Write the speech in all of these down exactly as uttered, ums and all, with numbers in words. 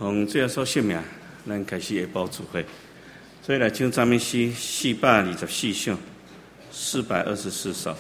奉主耶稣圣名，咱开始下晡聚会。所以来唱赞美诗四百二十四首，四百二十四首。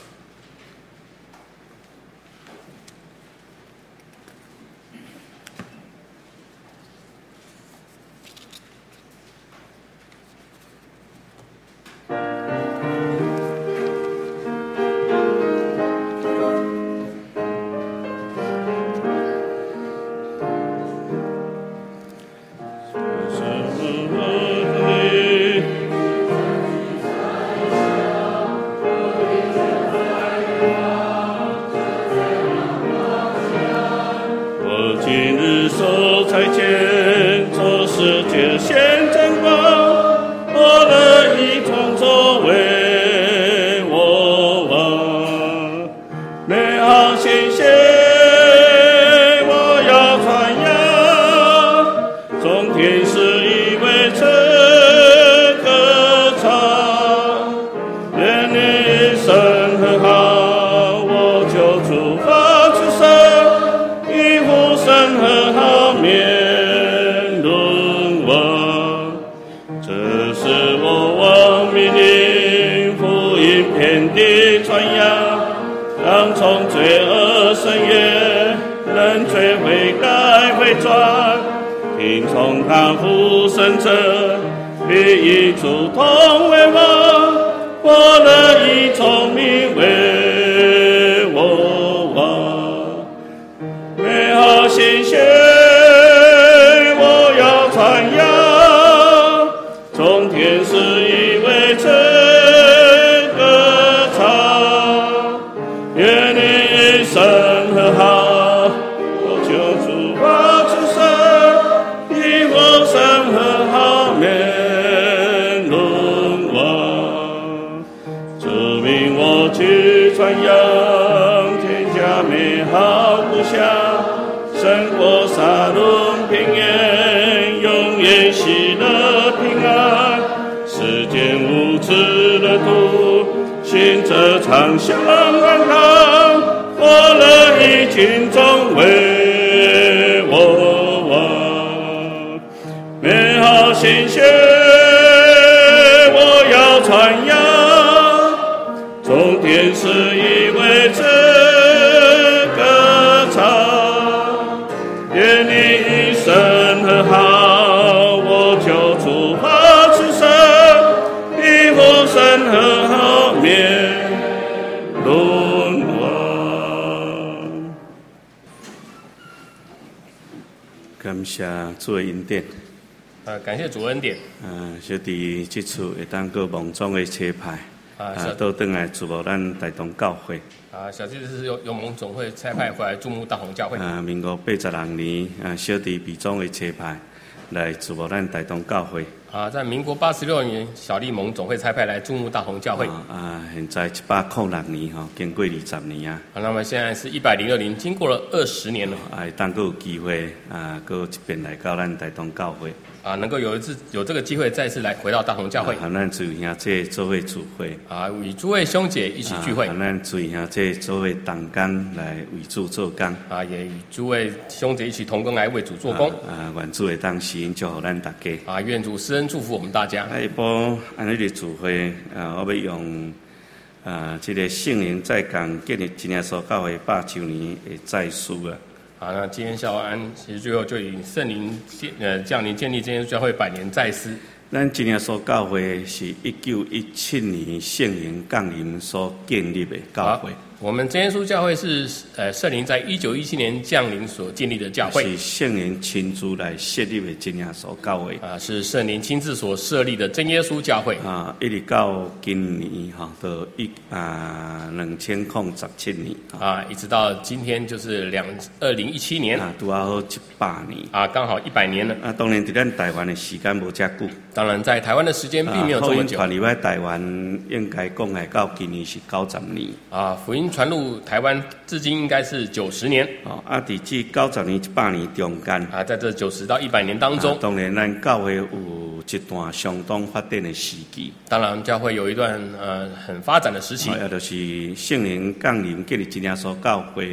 感谢主的恩典。 啊，感谢主恩典。 啊，小弟这次会当过蒙总的车派，啊，倒转来祝福咱台东教会。 啊，小弟是由由蒙总会差派回来注目大同教会。 啊，民国八十六年，啊，小弟被总的车派来祝福咱台东教会。 啊，在民国八十六年，小弟蒙总会差派来注目大同教会。 啊，啊现在一百零六年哈，经过二十年啊。 啊，那么现在是一百零二年，经过了二十年了。 啊，当个有机会啊，个一遍来到咱台东教会。 啊，能够有一次有这个机会再次来回到大同教会。 啊，咱诸位兄弟做位聚会。 啊，与诸位兄姐一起聚会。 啊，咱诸位兄弟做位同工来为主做工。 啊，也与诸位兄姐一起同工来为主做工。 啊，愿主会当施恩祝福咱大家。 啊，愿主施恩祝福我们大家。 下一步安尼的聚会，啊，我要用啊，这个圣灵在讲建立真耶稣教会百周年的再书啊。 好，那今天校安其实最后就以圣灵呃降临建立今天教会百年再思。 咱真耶稣教会是一九一七年圣灵降临所建立的教会。 我们真耶稣教会是呃圣灵在一九一七年降临所建立的教会， 是圣灵亲自来设立的真耶稣教会啊，是圣灵亲自所设立的真耶稣教会啊，一直到今年哈，到一啊两千零十七年啊，一直到今天就是两二零一七年啊，拄好一百年啊，刚好一百年了啊。当然，在咱台湾的时间无遮久， 当然在台湾的时间并没有这么久。 啊，福音传入来台湾，应该讲来到今年是九十年啊，福音传入台湾至今应该是九十年。 哦，啊，伫这九十年、一百年中间啊，在这九十到一百年当中， 啊、当然咱教会有一段相当发展的时期。 当然，教会有一段呃很发展的时期。 啊，也就是圣灵降临建立真耶稣教会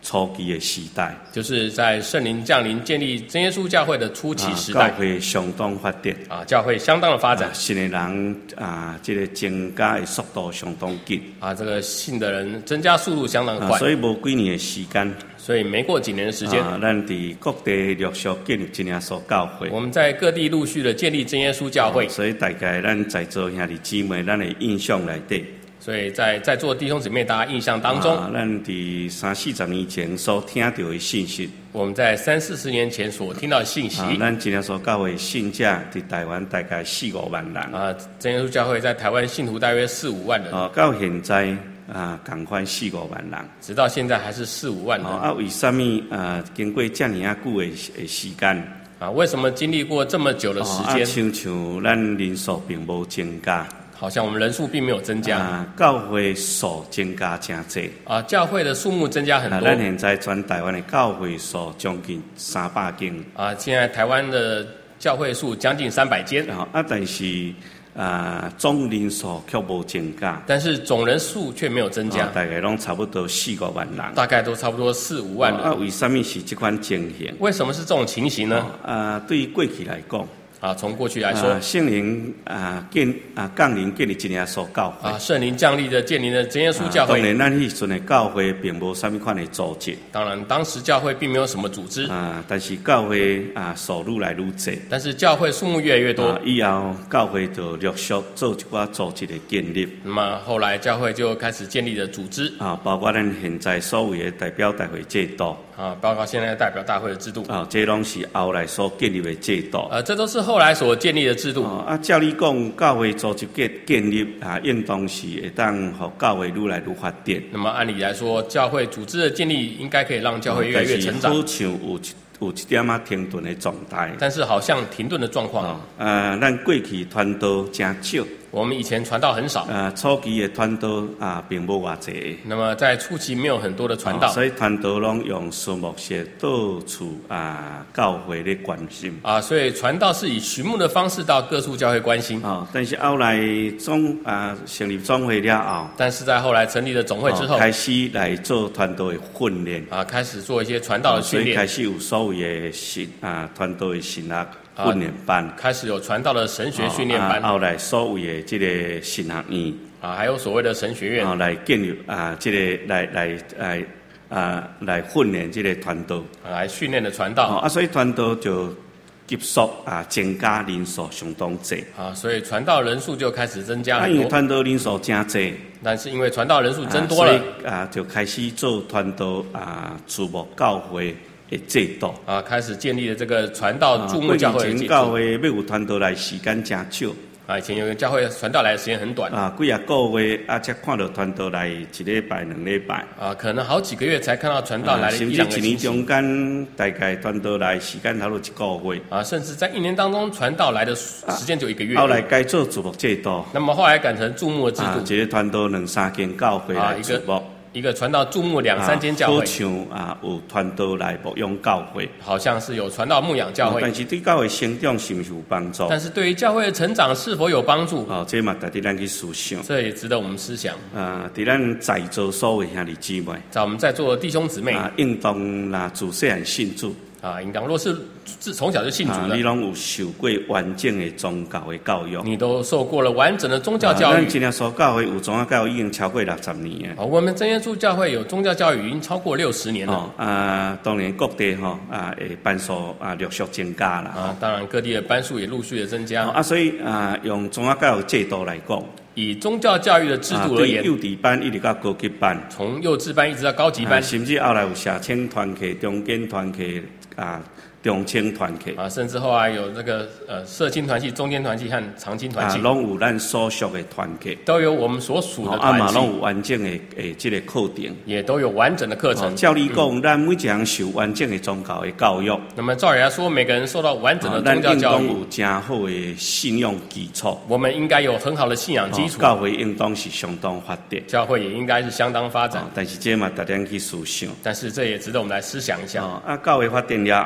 初期的时代， 就是在圣灵降临建立真耶稣教会的初期时代， 教会相当发展啊，教会相当的发展， 信的人啊，这个增加的速度相当紧啊，这个信的人增加速度相当快， 啊、所以无几年的时间。 所以没过几年的时间， 啊，咱伫各地陆续建立真耶稣教会。 我们在各地陆续的建立真耶稣教会， 啊、所以大概咱在座兄弟姊妹，咱的印象内底， 所以在在座弟兄姊妹大家印象当中， 啊、咱伫三四十年前所听到的信息， 我们在三四十年前所听到的信息， 啊，咱真耶稣教会信者伫台湾大概四五万人。 啊，真耶稣教会在台湾信徒大约四五万人， 啊，到现在。啊，共款四五万人， 直到现在还是四五万人。 啊，为什么啊？经过这么啊久的的时间， 啊，为什么经历过这么久的时间？ 啊，像像咱人数并无增加， 好像我们人数并没有增加。 啊，教会数增加真多。 啊，教会的数目增加很多。 啊，咱现在全台湾的教会数将近三百间。 啊，现在台湾的教会数将近三百间。 啊，啊，但是。啊，总人数却无增加， 但是总人数却没有增加， 哦、大概拢差不多四五万人， 大概都差不多四五万人。 哦、啊，为什么是这款情形？ 为什么是这种情形呢？ 哦、啊，对于过去来讲。 啊，从过去来说， 圣灵啊建啊降临建立真耶稣教会啊，圣灵降临的建立的真耶稣教会。 当然，咱迄阵的教会并无什么款的组织。 当然，当时教会并没有什么组织啊，但是教会啊数愈来愈多。 但是教会数目越来越多， 啊、以后教会就陆续做一寡组织的建立。 那么后来教会就开始建立了组织啊，包括咱现在所谓的代表大会制度。 啊，包括现在代表大会的制度啊，这拢是后来所建立的制度。 呃，这都是后来所建立的制度。 啊，啊照理讲，教会组织建建立啊，应当是会当互教会愈来愈发展。 那么按理来说，教会组织的建立应该可以让教会越来越成长。 好像有有一点啊停顿的状态。 但是好像停顿的状况。啊， 呃，咱过去传道真少。 我们以前传道很少， 呃，初期的传道啊，并无偌济。 那么在初期没有很多的传道， 哦、所以传道拢用数目式到处啊教会的关心。 啊，所以传道是以寻目的方式到各处教会关心。 啊、哦，但是后来总啊成立总会了后， 但是在后来成立了总会之后， 哦、开始来做传道的训练。 啊，开始做一些传道的训练， 哦、所以开始有所谓的神啊传道的神学。训练班、啊、 开始有传道的神学训练班， 哦啊、后来所谓的这个神学院啊，还有所谓的神学院， 啊，来建立啊，这个来来来啊，来训练这个传道， 啊、来训练的传道、 哦、啊，所以传道就急速啊增加人数相当多啊，所以传道人数就开始增加很多。 啊，因为传道人数真多， 但是因为传道人数增多了， 啊，所以啊就开始做传道啊注目教会。的制度啊，开始建立了这个传道注目教会的制度。 以前教会要有传道来时间真少。 啊，以前有个教会传道来的时间很短。 啊，几啊个月啊，才看到传道来一礼拜、两礼拜。 啊，可能好几个月才看到传道来了一两个星期。 甚至一年中间，大概传道来时间差不多一个月。 啊，甚至在一年当中，传道来的时间就一个月。 啊、后来改做注目制度。 那么后来改成注目的制度。 啊，一个传道两三间教会来注目。 一个传道注目两三间教会， 好像啊有传道来牧养教会， 好像是有传道牧养教会， 但是对教会成长是不是有帮助？ 但是对于教会的成长是否有帮助？ 哦，这嘛值得咱去思想， 这也值得我们思想。 啊，在咱在座所有兄弟姊妹， 在我们在座的弟兄姊妹， 啊，应当啦自细汉信主。 啊，应当若是自从小就信主的， 啊、你拢有受过完整的宗教的教育， 你都受过了完整的宗教教育。 咱、啊、今天所教会有宗教教育已经超过六十年了。我们真耶稣教会有宗教教育已经超过六十年了。 哦、啊，当然各地吼啊，诶班数啊陆续增加啦。 啊，当然各地的班数也陆续的增加。 哦、啊，所以啊，用宗教教育制度来讲。 以宗教教育的制度而言， 啊、幼稚班一直到高级班， 从幼稚班一直到高级班， 啊、甚至后来有社青团契、中间团契啊、中青团契啊，甚至后来有那个呃社青团契、中间团契和长青团契， 啊，拢有咱所属的团契， 都有我们所属的团契， 啊嘛拢有完整的诶这个课程， 也都有完整的课程。 哦、照理讲，嗯、咱每一个人受完整的宗教的教育。 那么照理来说，每个人受到完整的宗教教育， 有真好的信用基础。 我们应该有很好的信仰基础。 哦、教会应当是相当发展， 教会也应该是相当发展。 哦、但是这嘛，大家去思想。 但是这也值得我们来思想一下。 哦、啊，教会发展了后。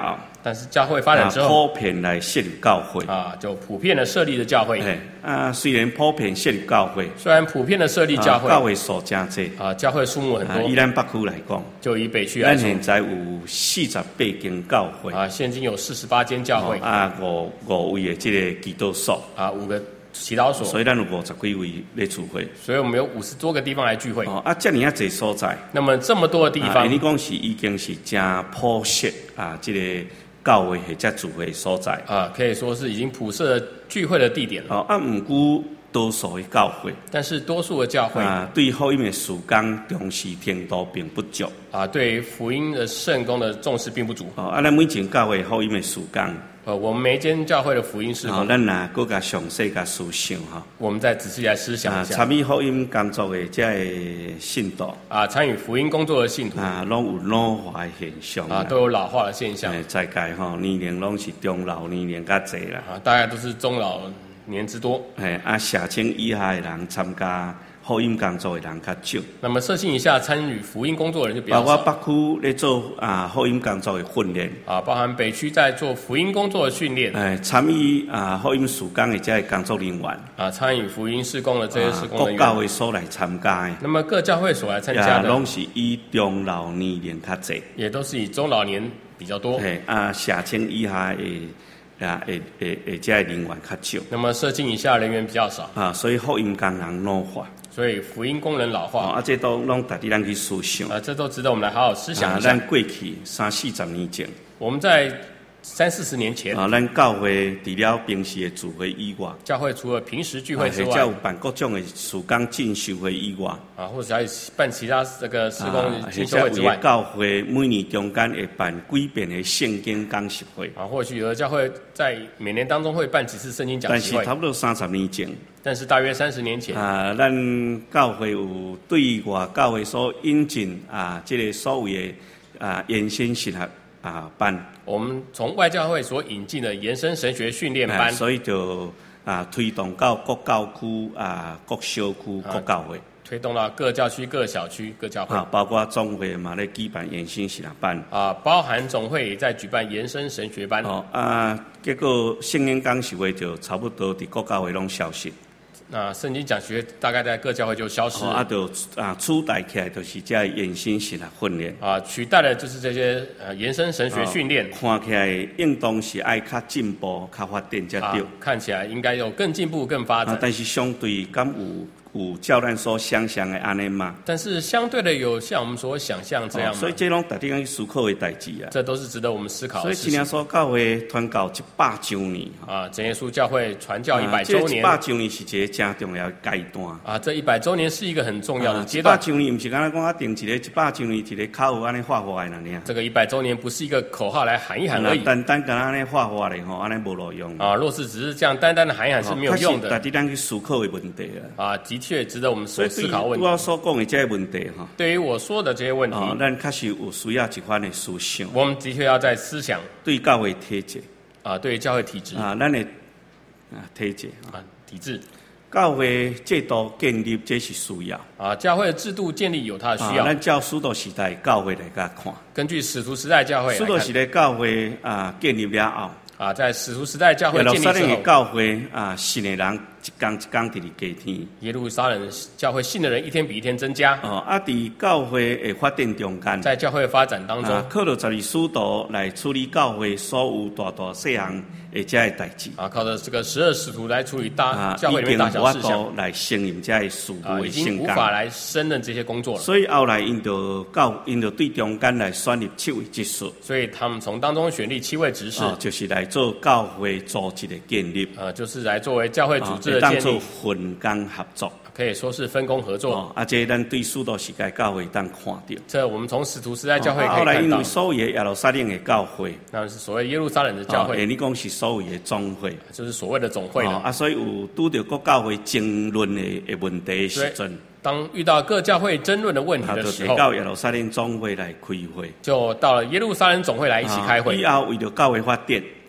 但是教会发展之后， 啊、普遍来设立教会啊，就普遍的设立的教会。 啊，虽然普遍设立教会， 虽然普遍的设立教会， 啊、教会数真多啊，教会数目很多。 啊、以咱北区来讲， 就以北区来说， 咱现在有四十八间教会啊，现今有四十八间教会， 哦、啊，五五位的这个祈祷所啊，五个祈祷所， 所以咱有五十几位来聚会， 所以我们有五十多个地方来聚会。 哦，啊，这么啊侪所在， 那么这么多的地方， 啊、你讲是已经是真普适啊，这个教会或者聚会所在啊，可以说是已经普设聚会的地点了。 哦，啊，唔过多数的教会， 但是多数的教会啊，对福音的事工重视程度并不足啊，对福音的圣工的重视并不足。 哦，啊，咱每间教会福音的事工。 呃，我们每一间教会的福音事工， 哦，咱若搁甲详细甲思想哈， 我们再仔细来思想一下。 啊，参与福音工作的这个信徒啊，参与福音工作的信徒啊，拢有老化的现象啊，都有老化的现象。 哎，在界吼，年龄拢是中老年龄较济啦。 啊，大概都是中老年之多。 哎，啊，社青以下的人参加福音工作的人较少。 那么社青以下参与福音工作的人就比较少。 包括北区咧做啊福音工作的训练。 啊，包含北区在做福音工作的训练。 哎，参与啊福音事工的这些工作人员。 啊，参与福音事工的这些事工人员。 各教会所来参加的。 那么各教会所来参加的， 拢是以中老年龄较济。 也都是以中老年比较多。 哎，啊，社青以下的啊，诶诶诶，这些人员较少。 那么社青以下人员比较少。 啊，所以福音工人老化。 所以福音工人老化， 哦、啊，这都拢值得咱去思想啊，这都值得我们来好好思想一下。 啊，咱过去三四十年前， 我们在三四十年前， 啊，咱教会除了平时的聚会以外， 教会除了平时聚会之外， 或者有办各种的事工进修会以外， 啊，或者还有办其他这个事工进修会之外， 教会每年中间会办几遍的圣经讲习会， 啊，或许有的教会在每年当中会办几次圣经讲习会， 但是差不多三十年前。 但是大约三十年前啊，咱教会有对外教会所引进啊，这个所谓的啊延伸神学啊班， 我们从外教会所引进的延伸神学训练班， 啊、所以就啊推动到各教区啊、各小区、各教会。 推动到各教区、各小区、各教会啊，包括总会嘛咧举办延伸神学班啊，包含总会也在举办延伸神学班。 哦啊，结果圣经讲习会就差不多伫各教会拢消失。 那圣经讲学大概在各教会就消失了。 哦、啊，就啊取代起来就是这延伸神学训练。 啊，取代了就是这些呃延伸神学训练、 哦。看起来应当是爱较进步、较发展才对、 啊。看起来应该有更进步、更发展。 啊、但是相对敢有。有照咱所想象的安尼嘛？ 但是相对的有像我们所想象这样、哦， 所以这拢特定去思考的代志啊。 这都是值得我们思考的。 所以今年所教会传教一百周年啊，真耶稣教会传教一百周年。 一百周年是一个真重要的阶段啊，这一百周年是一个很重要的阶段。 一百周年不是刚才讲啊，定一个一百周年一个口号安尼画画的那样。 这个一百周年不是一个口号来喊一喊而已。 单单跟安尼画画的吼，安尼无路用啊。若是只是这样单单的喊一喊是没有用的。 但是咱去思考的问题啊。 啊，的确值得我们。 所以思考问题。 我所讲的这些问题哈， 对于我说的这些问题， 哦，咱确实有需要一番的思想。 我们的确要在思想对教会体制啊，对教会体制啊，咱的啊体制啊体制， 教会制度建立这是需要啊，教会的制度建立有它的需要。 啊、咱照使徒时代教会来甲看， 根据使徒时代教会， 使徒时代教会啊建立了后。 啊，在使徒时代教会建立之后， 耶路撒冷教会啊，信的人一天一天伫咧加添。 耶路撒冷教会信的人一天比一天增加。 哦，啊，伫教会的发展中间， 在教会的发展当中， 啊，靠着十二使徒来处理教会所有大大细项的这些代志。 啊，靠着这个十二使徒来处理大、 啊、 教会里面大小事项， 来胜任这些事务的已经无法来胜任这些工作了。 所以后来因就教，因就对中间来选立七位执事。 所以他们从当中选立七位执事， 啊，就是来做教会组织的建立。 啊，就是来作为教会组织的建立。 建立。 分工合作， 可以说是分工合作。 哦、啊，这咱对使徒时代教会当看到。 这我们从使徒时代教会可以看到。 后来因为所谓的耶路撒冷的教会， 那是所谓耶路撒冷的教会。 哦、你讲是所谓的总会， 就是所谓的总会了、 哦、啊，所以有拄到各教会争论的的问题的时阵， 当遇到各教会争论的问题的时候， 就到耶路撒冷总会来开会， 就到了耶路撒冷总会来一起开会。 以后为了教会发展，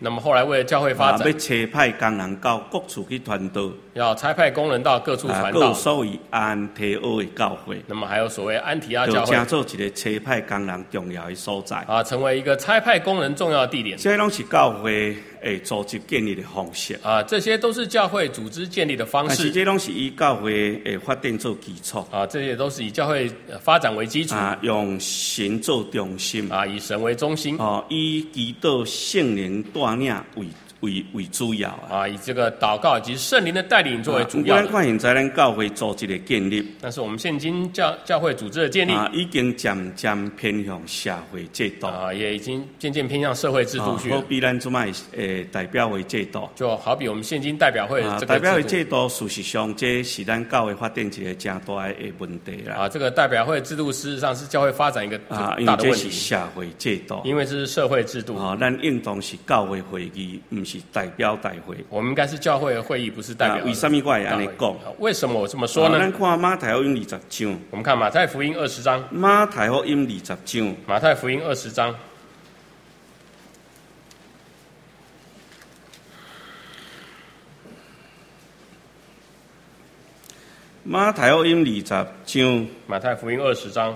那么后来为了教会发展， 啊、要差派工人到各处去传道， 要差派工人到各处传啊， 道。 有所谓安提阿的教会， 那么还有所谓安提阿就教会， 成做一个差派工人重要的所在。 啊，成为一个差派工人重要的地点。 这些拢是教会诶组织建立的方式。 啊，这些都是教会组织建立的方但是式。 这拢是以教会诶发展做基础。 啊，这些都是以教会呃发展为基础。 啊，用神做中心。 啊，以神为中心。 哦，以祈祷圣灵带领为为为主要啊。 啊，以这个祷告以及圣灵的带领作为主啊、 要的。 咱看现在咱教会组织的建立， 但是我们现今教教会组织的建立， 啊，已经渐渐偏向社会制度。 啊，也已经渐渐偏向社会制度去了。 啊、好比咱即摆诶代表会制度。 就好比我们现今代表会啊， 这个代表会制度。 制度，事实上这是咱教会发展一个正大的问题啦。 啊，这个代表会制度事实上是教会发展一个啊，因大的问题。 为这是社会制度。 因为这是社会制度。 啊，咱应当是教会会议，不是代表大会。 我们应该是教会的会议，不是代表、 啊。为什么我会安尼讲？ 为什么我这么说呢？ 啊、咱看马太福音二十章。 我们看马太福音二十章。 马太福音二十章。 马太福音二十章。 马太福音二十章。 马太福音二十章。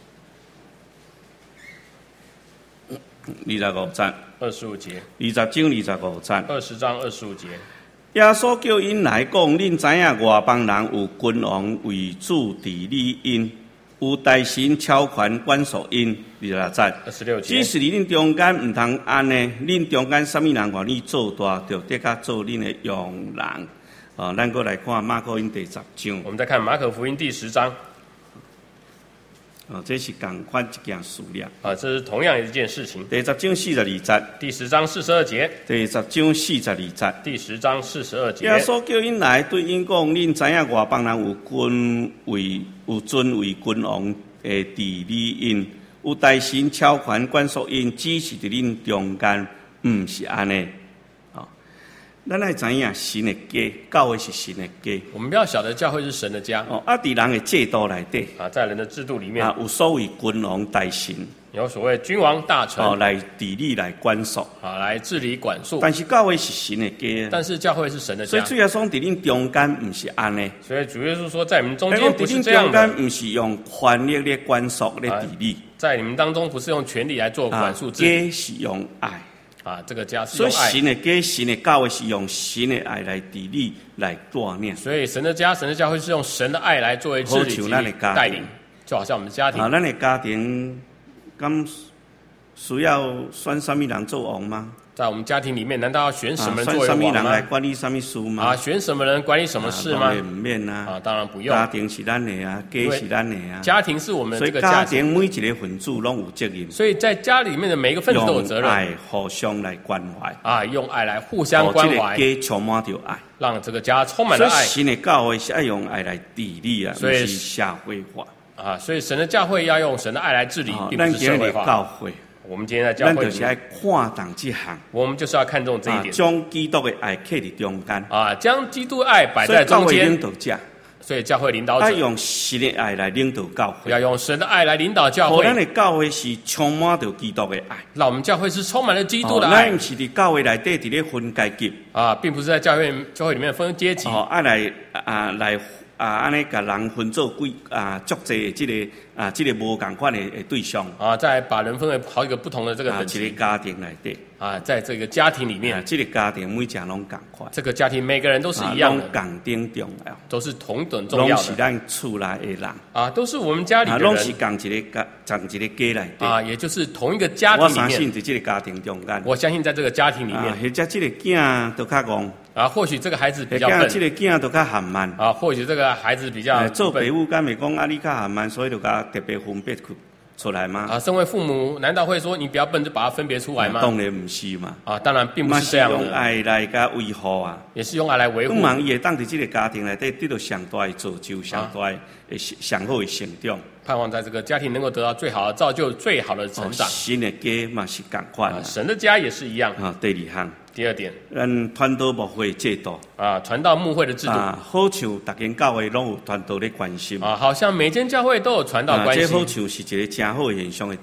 二十五節， 二十五節， 二十章二十五節， 二十章二十五節。 耶穌叫因來講，恁知影外邦人有君王為主治理因，有大神超權管束因。二十六節， 二十六節。 只是恁中間唔通安呢，恁中間什麼人話你做大，就得甲做恁的用人。啊，咱過來看馬可福音第十章。 我們再看馬可福音第十章。 哦，這是同款一件事了。 啊，這是同樣一件事情。 第十章四十二節。 第十章四十二節。 第十章四十二節。 第十章四十二節。 耶穌叫因來對因講：恁知影外邦人有君為有尊為君王誒治理因，有大神超權管束因，只是佇恁中間，毋是安尼。咱愛知影神的家，教會是神的家。 我們要曉得教會是神的家。 哦，啊，佇人的制度內底， 啊，在人的制度裡面， 啊，有所謂君王大神， 有所謂君王大臣， 哦，來治理來管束， 啊，來治理管束。 但是教會是神的家， 但是教會是神的家。 所以主要說佇恁中間，毋是安尼。 所以主耶穌說，在你們中間不是這樣的。 在毋是用權力來管束來治理， 在你們當中不是用權力來做管束治理， 家是用愛。 啊，這個家是用愛。 所以神的家、神的教會是用神的愛來治理、來帶領。 所以神的家、神的教會是用神的愛來作為治理及帶領，就好像我們的家庭。 啊，咱的家庭，咁需要選什麼人做王嗎？ 在我們家庭裡面，難道要選什麼人作為王嗎？選什麼人來嗎？ 管理什麼事嗎？ 啊，選什麼人管理什麼事嗎？ 啊，唔免啊。 啊，當然不用。 家庭是咱的啊，家是咱的啊。 家庭是我們的這個家庭。 所以家庭每一個分子攏有責任。 所以在家裡面的每一個分子都有責任。 用愛互相來關懷。 啊，用愛來互相關懷。 哦，這個家充滿着愛。 讓這個家充滿了愛。 所以神的教會是愛用愛來治理啊，不是社會化。 啊，所以神的教會要用神的愛來治理，並不是社會化。 教會。 我們今天在教會裡面， 咱就是愛看重這項。 我們就是要看重這一點。 將基督的愛刻喺中間。 啊，將基督愛擺在中間。 所以教會領導者。 所以教會領導者。 要用神的愛來領導教會。 要用神的愛來領導教會。 咱的教會是充滿着基督的愛。 那我們教會是充滿了基督的愛。 咱唔是喺教會內底伫咧分階級。 啊，並不是在教會教會裡面分階級。 哦，啊來啊來啊，安尼甲人分做幾啊足濟的即個。啊，這個無共款的誒對象啊，再把人分為好幾個不同的這個等級。 啊，這個家庭內底啊，在這個家庭裡面， 啊，這個家庭每一個攏共款。 這個家庭每個人都是一樣的， 攏共等重要， 都是同等重要的。 攏是咱厝內的人啊，都是我們家裡的人。 攏是共一個家，同一個家內底。 啊，也就是同一個家庭裡面。 我相信在這個家庭中間。 我相信在這個家庭裡面。 啊，或者這個囝都較戇。 啊，或許這個孩子比較笨。 這個囝都較含慢。 啊，或許這個孩子比較。 做父母敢會講啊，你較含慢，所以就甲特別分別出來嗎？ 啊，身為父母，難道會說你比較笨就把它分別出來嗎？ 當然唔是嘛。 啊，當然並不是這樣的。 用愛來甲維護啊， 也是用愛來維護。 希望伊會當在這個家庭內底得到上大的造就，上大的上好的成長。 盼望在這個家庭能夠得到最好的造就，最好的成長。 神的家嘛是同款， 神的家也是一樣。 啊，第二項。 第二點， 咱傳道牧會制度啊，傳道牧會的制度啊，好像大間教會攏有傳道的關心啊，好像每間教會都有傳道關係。 啊，這好像是一個真好的現象，會當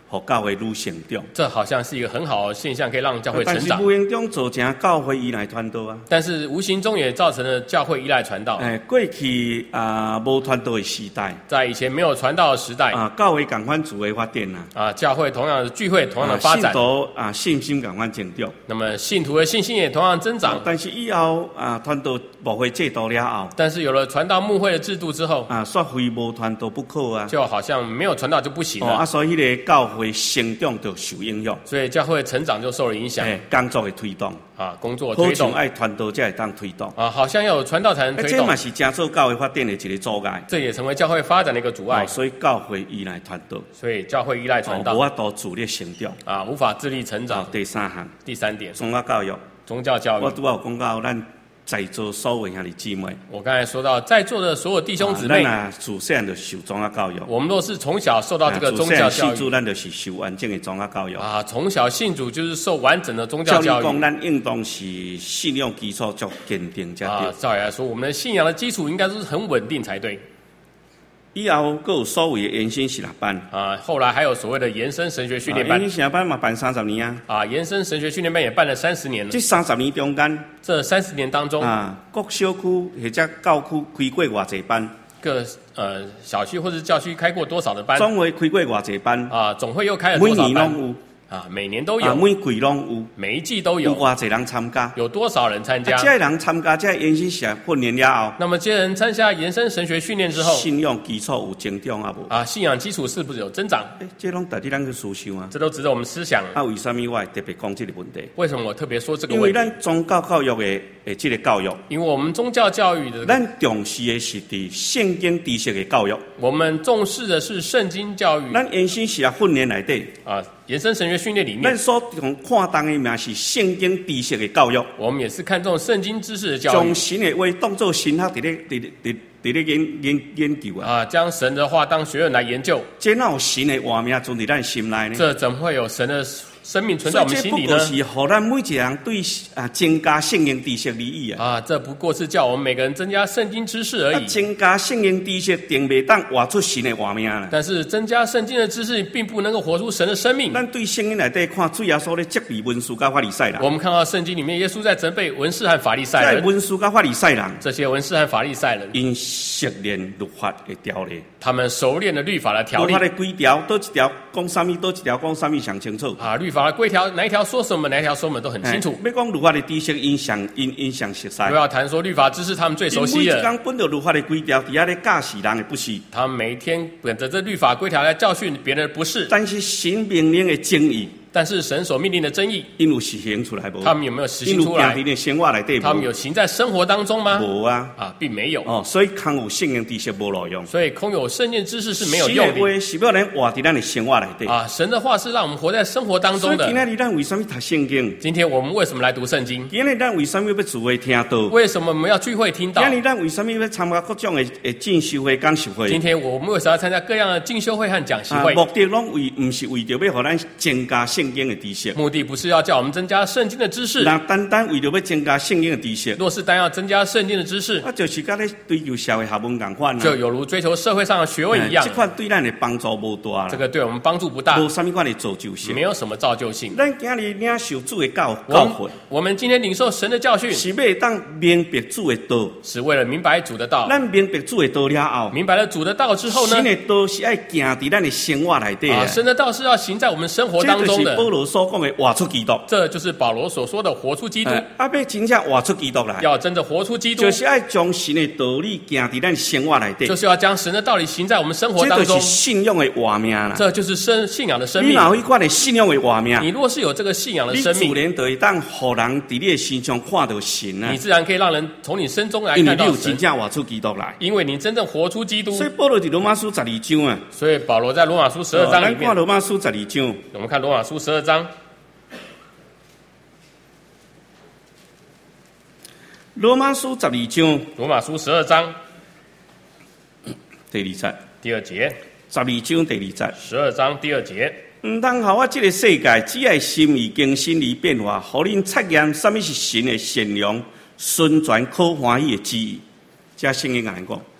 互教会愈成长。 这好像是一个很好的现象，可以让教会成但是长。 无形中造成教会依赖传道啊。 但是无形中也造成了教会依赖传道。 诶，过去啊无传道的时代， 在以前没有传道的时代啊，教会共款自为发展啊。 啊，教会同样的聚会，同样的发展。 信徒啊信心共款成长。 那么信徒的信心也同样增长。 但是以后啊，传道牧会制度了后， 但是有了传道牧会的制度之后， 啊，说非无传道不可啊， 就好像没有传道就不行了。 哦、啊，所以迄个教会成长就受影响。 所以教会成长就受了影响。 诶，工作的推动啊，工作推动， 好像爱传道才会当推动啊，好像要有传道才能推动。 这嘛是加速教会发展的一个阻碍。 这也成为教会发展的一个阻碍。 哦、所以教会依赖传道。 所以教会依赖传道， 无法度自力成长啊，无法自力成长。 哦、第三项， 第三点， 宗教教育。 宗教教育， 我拄有讲到咱在座所有兄弟姊妹。 我刚才说到，在座的所有弟兄姊妹， 咱啊自细汉就受宗教教育。 我们都是从小受到这个宗教教育。 信主，咱就是受完整的宗教教育。 啊，从小信主就是受完整的宗教教育。 照理讲，咱应当是信仰基础足坚定才对。 啊，照理来说，我们的信仰的基础应该是很稳定才对。 以后还有所谓的延伸实力班啊，后来还有所谓的延伸神学训练班。 延伸实力班嘛办三十年啊。 啊，延伸神学训练班也办了三十年了。 这三十年中间， 这三十年当中啊，各小区或者教区开过偌济班？ 各呃小区或者教区开过多少的班？ 总会开过偌济班？ 啊，总会又开了多少班？ 每年拢有。 啊，每年都有， 啊、每季拢有， 每一季都有。 有偌济人参加？ 有多少人参加？ 啊，这些人参加，这延伸实训练了后， 那么这些人参加延伸神学训练之后， 信仰基础有增长啊无？ 啊，信仰基础是不是有增长？ 哎、欸，这拢值得咱去思想啊。 这都值得我们思想。 啊，为什么我特别讲这个问题？ 为什么我特别说这个问题？因为问咱宗教教育的诶，这个教育， 因为我们宗教教育的， 咱重视的是伫圣经知识的教育。 我们重视的是圣经教育。 咱延伸实训练内底啊，延伸神学训练里面， 咱所看重的嘛是圣经知识的教育。 我们也是看重圣经知识的教育， 将神的话当作神学伫咧伫伫伫咧研研研究啊。 啊，将神的话当学问来研究。 这哪有神的话名存伫咱心内呢？ 这怎会有神的生命存在我们心里呢？ 所以这不过是互咱每一个人对啊增加圣经知识而已啊。 啊，这不过是叫我们每个人增加圣经知识而已。 啊、增加圣经知识，定袂当活出神的话名啦。 但是增加圣经的知识，并不能够活出神的生命。 咱对圣经内底看，主耶稣咧责备文士甲法利赛人。 我们看到圣经里面，耶稣在责备文士和法利赛人。 文士甲法利赛人， 这些文士和法利赛人， 因熟练律法的条例。 他们熟练的律法的条例。 律法的规条，多一条讲啥物，多一条讲啥物，上清楚。 啊，律法的规条，哪一条说什么，哪一条说什么都很清楚。 要讲律法的知识，因上因因上熟悉。 不要谈说律法知识，他们最熟悉的。 每一天本着律法的规条，底下咧教示人的不是。 他们每一天本着这律法规条来教训别人的不是。 但是神命令的正义。 但是神所命令的真义， 因有实行出来无？ 他们有没有实行出来？ 因有生活内底， 他们有行在生活当中吗？ 无啊， 啊，并没有。 哦，所以空有圣经知识无路用。 所以空有圣经知识是没有用的。 神的话是要咱活在咱的生活内底。 啊，神的话是让我们活在生活当中的。 所以今天咱为什么读圣经？ 今天我们为什么来读圣经？ 今天咱为什么要聚会听道？ 为什么我们要聚会听道？ 今天咱为什么要参加各种的诶进修会、讲习会？ 今天我们为什么要参加各样的进修会和讲习会？ 啊、目的拢为唔是为着要互咱增加圣经的知识。 目的不是要叫我们增加圣经的知识。 那单单为着要增加圣经的知识， 若是单要增加圣经的知识， 啊，就是甲咧追求社会学问共款， 就有如追求社会上的学问一样。 这款对咱的帮助无大啦。 这个对我们帮助不大， 无什么款的造就性， 没有什么造就性。 咱今日领受主的教教训， 我们今天领受神的教训， 是要当明白主的道， 是为了明白主的道。 咱明白主的道了后， 明白了主的道之后呢？ 神的道是爱行伫咱的生活内底啊，神的道是要行在我们生活当中的。 这就是保罗所讲的活出基督。 这就是保罗所说的活出基督。 啊，要真正活出基督来， 要真的活出基督， 就是爱将神的道理行伫咱生活内底， 就是要将神的道理行在我们生活当中。 这就是信仰的活命啦。 这就是生信仰的生命。 你哪一款的信仰的活命？ 你若是有这个信仰的生命， 你自然就会当互人伫你的身上看到神啊。 你自然可以让人从你身中来看到神， 因为你有真正活出基督来， 因为你真正活出基督。 所以保罗在罗马书十二章啊， 所以保罗在罗马书十二章里面， 咱看罗马书十二章， 我们看罗马书十二章。 罗马书十二章， 罗马书十二章第二节， 第二节， 十二章第二节， 十二章第二节。 唔通互我这个世界只爱心意更新而变化，互恁测验什么是神的善良、顺全、可欢喜的旨意。这圣经讲讲，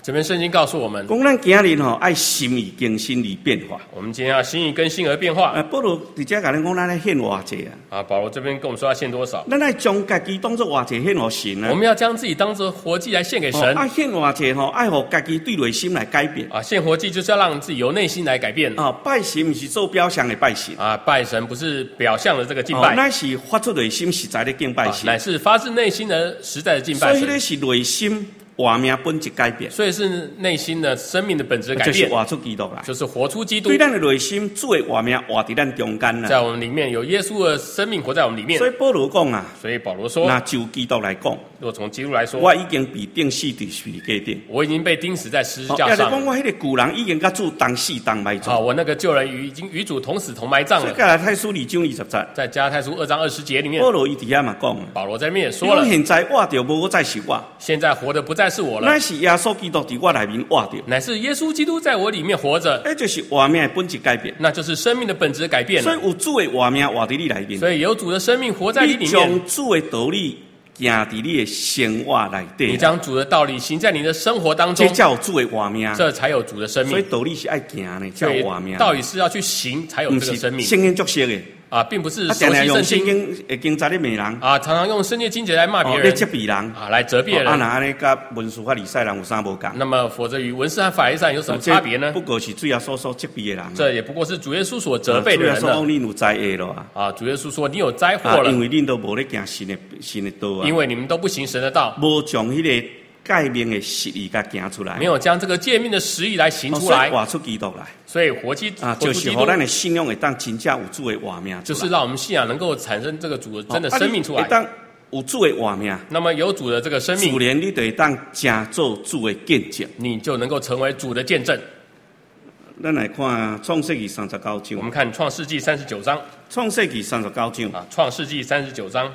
这边圣经告诉我们， 讲咱今日吼爱心意更新而变化。 我们今天要心意更新而变化。 啊，保罗直接甲咱讲，咱要献偌济啊？ 啊，保罗这边跟我们说要献多少？ 咱爱将家己当作偌济献互神啊。 我们要将自己当作活祭来献给神。 哦、啊，献偌济吼，爱互家己对内心来改变。 啊，献活祭就是要让自己由内心来改变。 啊，拜神不是做表象的拜神。 啊，拜神不是表象的这个敬拜， 哦、乃是发出内心实在的敬拜神， 啊、乃是发自内心的实在的敬拜神。 所以呢是内心活命本质改变， 所以是内心的生命的本质改变， 就是活出基督来， 就是活出基督。 对咱的内心，主的活命活在咱中间啦， 在我们里面有耶稣的生命活在我们里面。 所以保罗讲啊， 所以保罗说， 那就基督来讲， 若从基督来说， 我已经被钉死在十字架顶， 我已经被钉死在十字架上。 上。 讲我迄个旧人已经甲主同死同埋葬。 好，我那个旧人与已经与主同死同埋葬了。 所以加拉太书二章二十节， 在加拉太书二章二十节里面， 保罗伊伫遐嘛讲， 保罗在面也说了， 现在活着无再是我， 现在活的不再是我了， 乃是耶稣基督伫我内面活着， 乃是耶稣基督在我里面活着。 那就是活命的本质改变， 那就是生命的本质改变了。 所以有主的活命活在你内面， 所以有主的生命活在你里面， 你将主的道理行在你的生活内底， 你将主的道理行在你的生活当中， 这才有主的活命， 这才有主的生命。 所以道理是爱行的，才有活命。 道理是要去行才有这个生命。 圣经作写的。 啊，并不是啊，常常用圣圣经诶经节咧骂人啊，常常用圣经经节来骂别人， 咧责备人啊，来责备人。 啊，那安尼甲文士法利赛人有啥无共？ 那么，否则与文士和法利赛人有什么差别呢？ 不过是主耶稣所责备的人。 这也不过是主耶稣所责备的人了。 主耶稣讲你有灾祸咯啊！ 啊，主耶稣说你有灾祸了， 因为恁都无咧行神的神的道啊。 因为你们都不行神的道， 无将迄个诫命的实意甲行出来， 没有将这个诫命的实意来行出来， 活出基督来。 所以活基啊，就是让咱的信仰会当真正有主的活命， 就是让我们信仰能够产生这个主的真的生命出来。 当有主的活命， 那么有主的这个生命， 自然你就会当真做主的见证， 你就能够成为主的见证。 咱来看创世纪三十九章， 我们看创世纪三十九章， 创世纪三十九章啊，创世纪三十九章。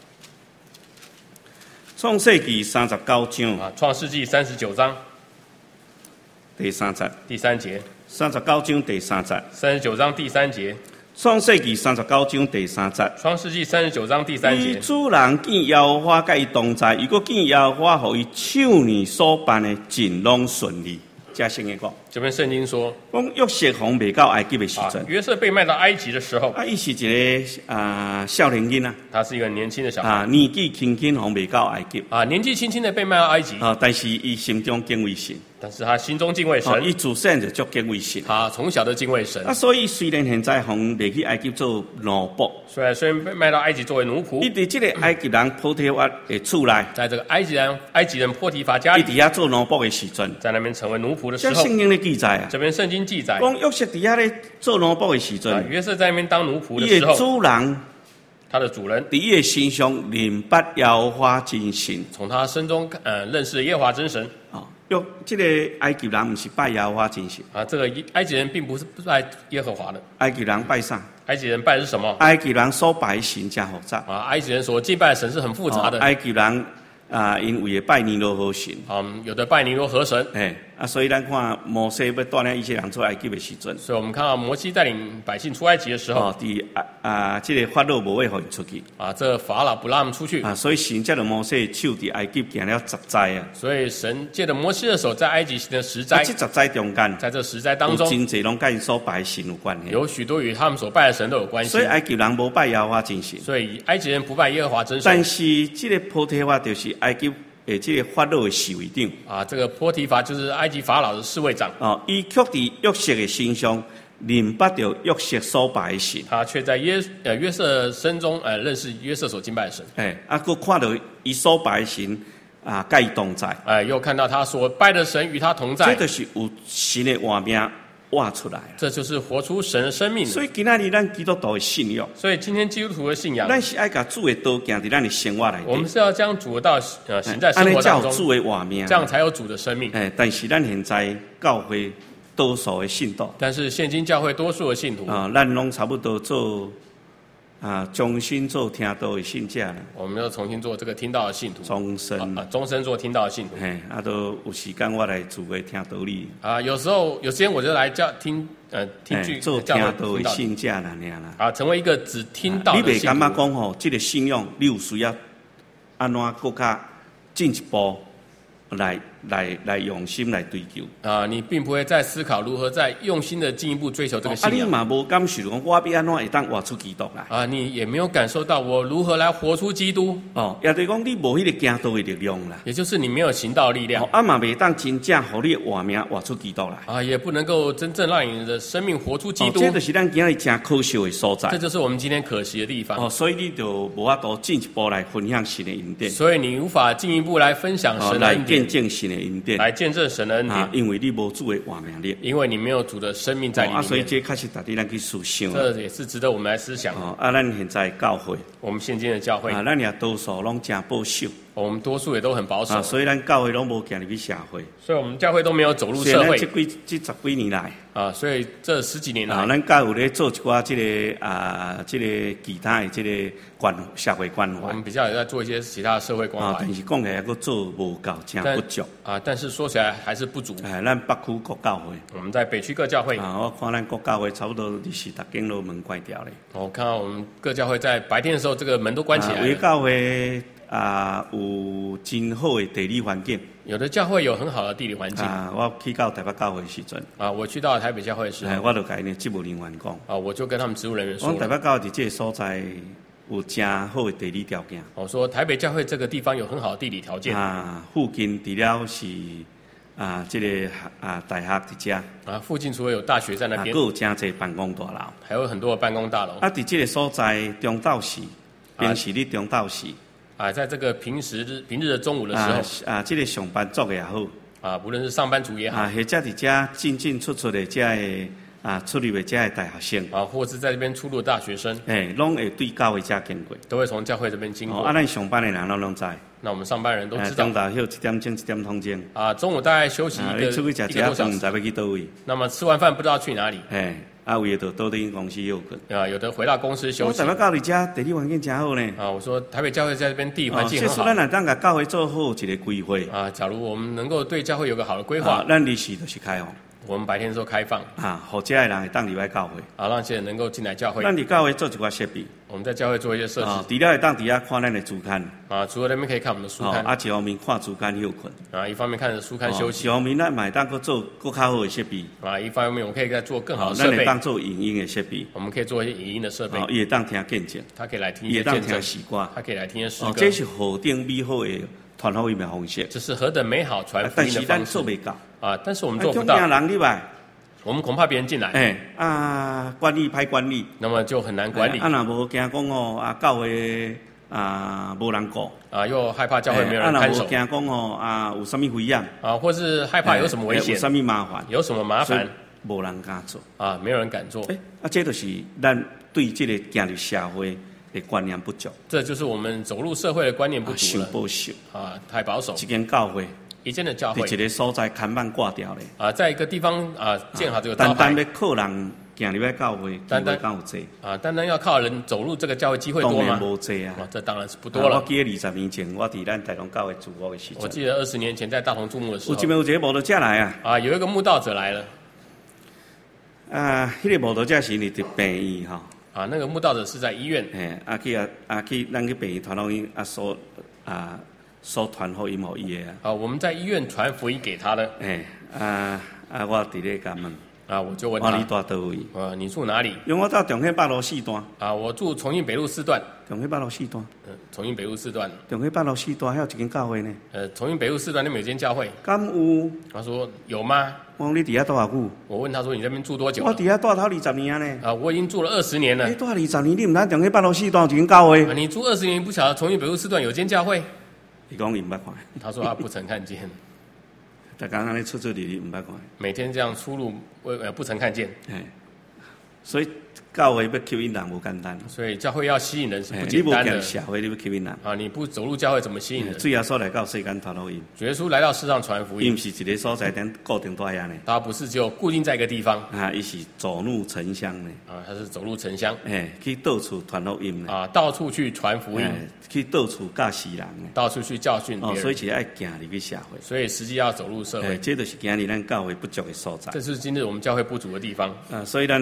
创世纪三十九章啊，创世纪三十九章第三节， 第三节， 三十九章第三节， 三十九章第三节， 创世纪三十九章第三节， 创世纪三十九章第三节。 主人见耶和华甲伊同在，如果见耶和华，互伊手里所办的尽拢顺利。加圣经讲， 这边圣经说， 讲约瑟红卖到埃及的时阵， 啊，约瑟被卖到埃及的时候， 啊，伊是一个啊少年囡啊， 他是一个年轻的小孩， 啊，年纪轻轻红卖到埃及， 啊，年纪轻轻的被卖到埃及， 啊，但是伊心中敬畏神。 但是他心中敬畏神， 伊自细就足敬畏神， 他从小就敬畏神。 啊，所以虽然现在红卖去埃及做奴仆， 虽然虽然被卖到埃及作为奴仆， 伊伫这个埃及人波提法的厝内， 在这个埃及人埃及人波提法家里， 伊伫遐做奴仆的时阵， 在那边成为奴仆的时候， 圣经的记载啊， 这边圣经记载， 讲约瑟伫遐咧做奴仆的时阵， 啊，约瑟在那边当奴仆的伊的时候， 主人他的主人伫伊的身上明白耶和华真神， 从他身中呃认识耶和华真神。 哦，约这个埃及人不是拜耶和华真神啊，这个埃及人并不是不拜耶和华的， 埃及人拜啥？ 埃及人拜的是什么？ 埃及人所拜的神真复杂啊，埃及人所敬拜的神是很复杂的。 哦、埃及人啊，因为拜尼罗河神， 嗯，有的拜尼罗河神， 哎。啊，所以咱看摩西要带领以色列人出埃及的时阵， 所以我们看到摩西带领百姓出埃及的时候， 哦，伫啊啊，这个法老无会互伊出去， 啊，这法老不让他们出去， 啊，所以神借着摩西的手伫埃及行了十灾啊， 所以神借着摩西的手在埃及行了十灾， 啊，这十灾中间， 在这十灾当中， 有真侪拢跟因所拜的神有关系， 有许多与他们所拜的神都有关系， 所以埃及人无拜耶和华真神， 所以埃及人不拜耶和华真神， 但是这个波提法就是埃及。诶，这个法老的侍卫长啊，这个波提法就是埃及法老的侍卫长哦，伊却伫约瑟的身上明白着约瑟所拜的神， 他却在约呃约瑟身中呃认识约瑟所敬拜的神， 诶，啊，佮看到伊所拜的神啊，甲伊同在， 哎，又看到他所拜的神与他同在， 这就是有神的画面。挖出来， 这就是活出神的生命。 所以今仔日咱基督徒的信仰， 所以今天基督徒的信仰， 咱是爱甲主的道行伫咱的生活内底。 我们是要将主的道呃行在生活当中， 主的画面， 这样才有主的生命。 哎，但是咱现在教会多数的信徒， 但是现今教会多数的信徒啊，咱拢差不多做啊，重新做听道的信者啦。 我们要重新做这个听道的信徒， 终身啊，终身做听道的信徒。 嘿，啊，都有时间我来主会听道理。 啊，有时候有时间我就来教听呃听剧做听道的信者啦，那啦。 啊，成为一个只听道的信徒。 你袂感觉讲吼，这个信仰你有需要安怎更加进一步来来来用心来追求。 啊，你并不会再思考如何再用心的进一步追求这个啊，你信仰。 嘛无感受讲我要安怎会当活出基督来？ 啊，你也没有感受到我如何来活出基督， 哦，也就是讲你无迄个行道的力量啦。 也就是你没有行道力量。 哦，啊嘛未当真正互你的活命活出基督来。 啊，也不能够真正让你的生命活出基哦， 督。 这就是咱今日真可惜的所在。 这就是我们今天可惜的地方。 哦，所以你就无法度进一步来分享神的恩典。 所以你无法进一步来分享哦，来神的恩典， 见证神的恩典。 来见证神的恩典， 啊，因为你无主的活命力。 因为你没有主的生命在你哦，啊，所以里面。 这确实值得咱去思想。 这也是值得我们来思想。 哦，啊，咱现在的教会， 我们现今的教会， 啊，咱也多数拢真保守。 我们多数也都很保守， 啊，所以咱教会拢无行入去社会。 所以我们教会都没有走入所以社会咱这几这十几年来， 啊。所以这十几年啊， 来， 咱教有咧做一寡这个啊，这个其他的这个关社会关怀。 我们比较也在做一些其他的社会关啊， 怀但是讲起来，佫做无够，真但不足。 啊，但是说起来还是不足。 哎，咱北区国教会， 我们在北区各教会， 啊，我看咱国教会差不多就是逐间都门关掉咧。 我看到我们各教会在白天的时候，这个门都关起来啊，有的了。 教会啊，有真好的地理环境。 有的教会有很好的地理环境啊，我去到台北教会的时阵， 啊。我去到台北教会的时哎， 候我就甲因的职务人员讲， 啊，我就跟他们职务人员说我台了， 北教会伫这个所在有真好的地理条件。 我说台北教会这个地方有很好的地理条件啊，附近除了是啊，这个啊大学伫遮， 啊。附近除了有大学在那啊， 边佫，有真侪办公大楼。 还有很多的办公大楼啊，伫这个所在中昼时，平时你中昼时， 啊。在这个平时日平日的中午的时啊候啊，这个上班族也好， 啊，无论是上班族也好啊，或者伫遮进进出出的遮的啊出入的遮的大学生， 啊，或是在这边出入的大学生， 诶，拢会对教会遮经过。 都会从教会这边经哦， 过啊，。咱上班的人拢拢知， 那我们上班人都哎知道中昼休一点钟、一点通钟， 啊，中午大概休息啊， 一个你出去食一个多小一下饭，毋知时， 要去倒位， 那么吃完饭不知道去哪里诶，啊，有的就倒伫公司休困。 啊，有的回到公司休息我台北教会遮地理环境真好呢。 啊。我说台北教会在这边地理环哦， 境很好即使咱若当甲教会做好一个规划， 啊。假如我们能够对教会有个好的规啊划，， 咱日时就是开放我们白天的时候开放啊，互遮的人会当入来教会。 啊，让这些人能够进来教会。 咱伫教会做一寡设备， 我们在教会做一些设啊， 施除了会当伫遐看咱的主刊， 啊，除了那边可以看我们的书哦， 刊啊，一方面看主刊休困， 啊，一方面看着书刊休哦息一方面咱嘛会当搁做搁较好的设备， 啊，一方面我们可以再做更好哦的设备， 咱会当做影音的设备， 我们可以做一些影音的设备哦，，伊会当听见证， 他可以来听一伊会当些见证， 听诗歌， 他可以来听一些诗哦， 歌这，是何等美好的传福音的方式。 这是何等美好传福但是咱音的方式做袂到， 啊！但是我们啊做不到， 中人入来， 我们恐怕别人进来， 哎啊，管理歹管理， 那么就很难管理啊，若无惊讲哦，啊，教会啊无人顾， 啊，又害怕教会没有啊，若人看守无惊讲哦啊，有啥物危险， 啊，或是害怕有什么危险哎有，啥物麻烦， 有什么麻所以烦无人敢做。 啊，没有人敢做， 哎，啊，这就是咱对这个行入社会的观念不足， 这就是我们走入社会的观念不啊， 足了想保守。 啊，太保守一。间教会一间的教会伫一个所在看板挂掉咧， 啊，在一个地方啊建好这个招牌单单要靠人行入来教会，机单单会敢有济？ 啊，单单要靠人走入这个教会机会多吗当然？无济啊。 啊，这当然是不啊多了我。记得二十年前，我伫咱台东教会主务的时阵， 我记得二十年前在大同注目的时候有一边有一个慕道者来啊， 啊，有一个慕道者来了啊，迄、个慕道者是你伫病院吼， 啊，那个慕道者是在医院嘿，啊去啊啊去咱去病院传福音啊所啊所传福音互伊的啊， 啊，我们在医院传福音给他了嘿啊啊我伫咧甲问， 啊，我就问我你他住倒位？ 啊，你住哪里？ 因为我到中兴北路四段， 啊，我住重庆北路四段， 中兴北路四段， 嗯，重庆北路四段， 中兴北路四段还有一间教会呢， 呃，重庆北路四段那边有间教会。 敢有？ 他说有吗？ 我讲你伫遐多少久？ 我问他说你在那边住多久了？ 我伫遐住头二十年啊呢。 啊，我已经住了二十年了。 你住二十年，你毋知中兴北路四段有一间教会？ 啊，你住二十年不晓得重庆北路四段有间教会？ 伊讲伊毋捌看， 他说他不曾看见， 逐工安尼出出入入毋捌看， 每天这样出入，我呃不曾看见。 嘿，所以教会要吸引人无简单， 所以教会要吸引人是不嘿你无简单的行社会，你要吸引人。 啊！你不走入教会怎么吸引人？ 主耶稣来到世间传福音， 主耶稣来到世上传福音伊毋，是一个所在点固定住遐呢， 他不是只有固定在一个地方啊，伊是走入城乡呢， 啊，他是走入城乡嘿，去到处传福音呢， 啊，到处去传福音， 嘿，去到处教世人呢， 到处去教训哦， 别人， 所以是爱行入去社会， 所以实际要走入社嘿， 会， 这就是今日咱教会不足的所在这。是今日我们教会不足的地方啊，所以咱伫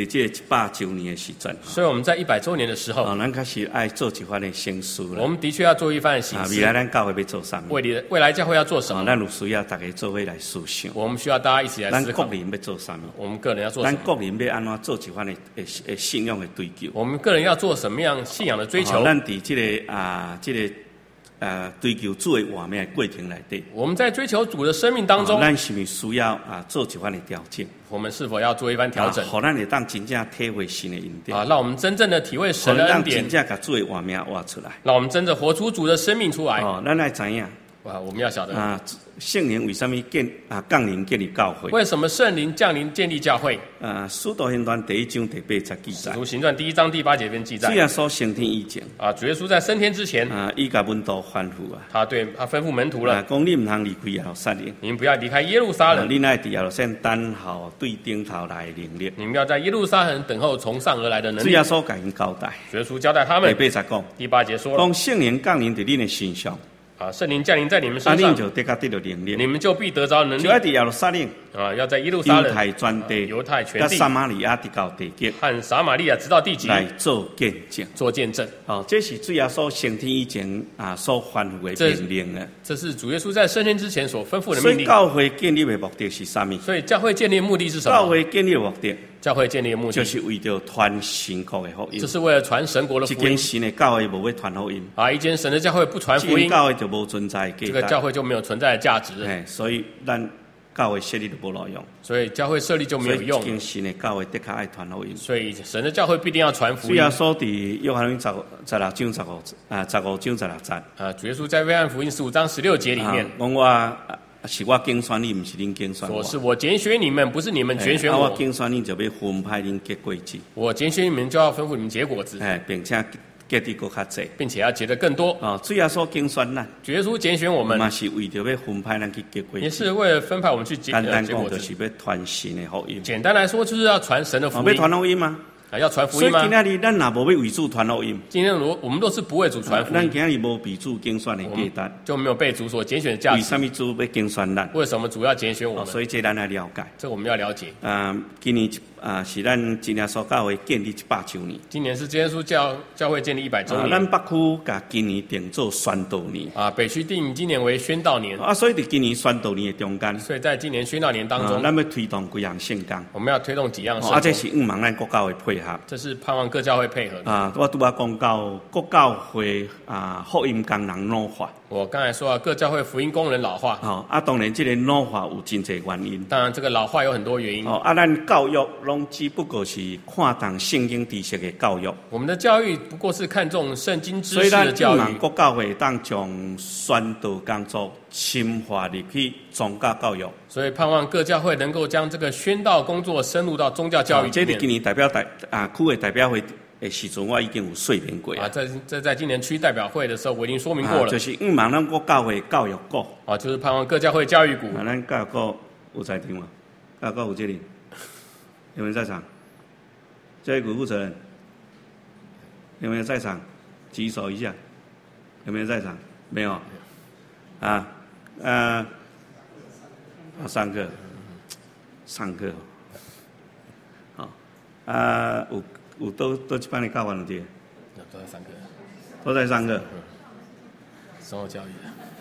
伫这一百周年的时阵， 所以我们在一百周年的时候， 哦，咱开始爱做一番的先思我们的确要做一番的形啊， 式。 未来咱教会要做啥物？ 未来未来教会要做什哦， 么？ 咱有需要大家做伙来思想。 我们需要大家一起来咱思考个。人要做啥物？ 我们个人要做什咱么？ 个人要安怎做一番的诶诶信仰的追求？ 我们个人要做什么样信仰的追求？ 哦咱伫这个啊，这个呃追求主的画面的过程内底， 我们在追求主的生命当中， 哦咱是毋是需要啊做一番的调整？ 我们是否要做一番调整啊，互咱会当真正体会神的恩典， 啊？让我们真正的体会互神的恩典咱真，正甲主的画面画出来。 让我们真正活出主的生命出来。 哦，咱爱知影哇，我们要晓得， 啊，圣灵为什么建啊降临建立教会？ 为什么圣灵降临建立教会？ 啊，使徒行传第一章第八节记使载， 徒行传第一章第八节边记载主耶稣升天以前， 啊，主耶稣在升天之前， 啊，伊甲门徒吩咐啊， 他对他吩咐门徒了， 啊，讲你毋通离开耶路撒冷， 你们不要离开耶路撒啊， 冷， 你爱伫耶路撒冷等候对顶头来的能力。 你们要在耶路撒冷等候从上而来的能力主耶。稣甲因交代， 主耶稣交代他第们， 八节讲， 第八节说了讲圣灵降临伫恁的身上， 啊，圣灵降临在你们啊， 身上恁，就得甲得到能力， 你们就必得着能力就爱伫耶路撒冷、 啊，要在耶路撒冷、 犹太全地、 犹太全地甲撒玛利亚直到地极和撒玛利亚直到地极来做见证。 做见证。 哦，这是主耶稣升天以前啊所吩咐的这命令啊。 这是主耶稣在升天之前所吩咐的所以命令。 教会建立的目的是啥物？ 所以教会建立的目的是什么？ 教会建立的目的教会建立的目的就是为着传神国的福音这。是为了传神国的一福音间神的教会无要传福音， 啊！一间神的教会不传这间福音， 教会就无存在的这个价值。 教会就没有存在的价值了。 哎，所以咱教会设立就无路用， 所以教会设立就没所以有用一。间神的教会的确爱传福音。 所以神的教会必定要传福音主耶稣伫约翰福音十十六章十五啊十五章十六节啊！主耶稣在约翰福音十五章十六节里面啊讲我啊是我拣选你，毋是恁拣选我说：“。是我拣选你们，不是你们拣选哎啊我我。 拣选恁就要分派恁结果子， 我拣选你们，就要吩咐你们结果子， 哎，并且结得搁较济。 并且要结得更多。 哦，主耶稣拣选咱， 主耶稣拣选我们， 嘛是为着要分派咱去结果也子。 是为了分派我们去结简呃结果子。 单讲就是要传神的福音。 简单来说，就是要传神的福哦，要音传福音吗？ 啊，要传福音吗所以今？仔日咱若无要为主传福音， 今天如我们都是不为主传福咱音， 今仔日无被主拣选的我们价值。 就没有被主所拣选的价值。 为什么主要拣选咱？ 为什么主要拣选我哦， 们？ 所以这咱来了解。 这我们要了解。 啊，今年啊是咱真耶稣教会建立一百周年。 今年是耶稣教教会建立一百周啊， 年咱北区甲今年定做宣道年。 啊，北区定今年为宣道年， 啊，所以伫今年宣道年的中间， 所以在今年宣道年当啊， 中， 咱要推动几项圣工。 我们要推动几样哦啊，这事。 是毋望咱国教会配合。 这是盼望各教会配合的。 啊，我拄仔讲到国教会啊，福音工人老化。 我刚才说啊，各教会福音工人老化， 哦，啊，当然这个老化有真侪原因。 当然这个老化有很多原因。 哦，啊，咱教育拢只不过是看重圣经知识的教育， 我们的教育不过是看重圣经知所以咱识的教育， 希望国教会当将宣道工作深化入去宗教教育。 所以盼望各教会能够将这个宣道工作深入到宗教教育里面。 哦这是今年代表代啊区的代表会的时阵，我已经有说明过啊，在在在今年区代表会的时候，我已经说明过了。 啊就是毋望咱国教会教育局， 啊，就是盼望各教会教育股啊，咱教育局有在场吗？教育局有这里，有没有在场？教育局负责人有没有在场？举手一下，有没有在场？没有。啊，呃，啊，上课，上课，好，啊，有有都都一班的教员了对， 都在上课， 都在上课。 生活教育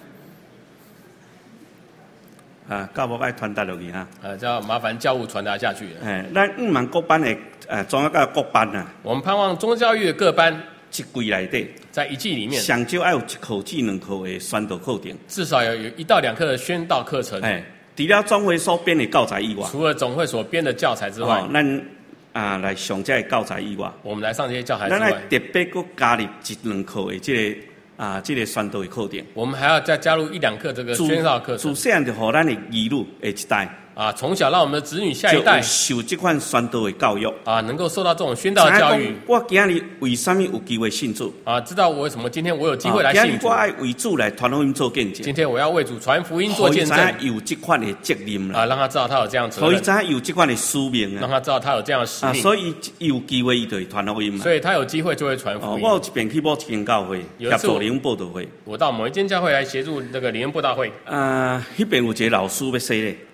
啊，教务爱传达落去哈。 啊，这要麻烦教务传达下去了。 哎，咱毋望各班的呃，中央教育各班啊， 我们盼望宗教育的各班一季内底在一季里面， 上少要有一科至两科的宣导课程。 至少有有一到两课的宣道课程。 哎，除了总会所编的教材以外， 除了总会所编的教材之外， 哦，咱啊来上这个教材以外， 我们来上这些教材之咱来外， 特别搁加入一两科的这个啊这个宣导的课程。 我们还要再加入一两课这个宣道课程自细汉就互咱的儿女下一代， 啊，从小让我们的子女下一就代有受这款宣导的教育。 啊，能够受到这种宣道的教育知影讲我今日为什么有机会信主？ 啊，知道我为什么今天我有机会来哦今信主， 日我爱为主来传福音做见证今，天我要为主传福音做见证互伊知影有这款的责任啦， 啊，让他知道他有这样的责任， 互伊知影有这款的使命让啊， 他知道他有这样的使啊， 命， 所以伊有机会伊就会传福音嘛。 所以他有机会就会传哦福，音我。有一遍去某一间教会有一次我协助灵报道会， 我到某一间教会来协助这个联恩布道会啊，迄边有一个老师要洗咧， 啊，那国校是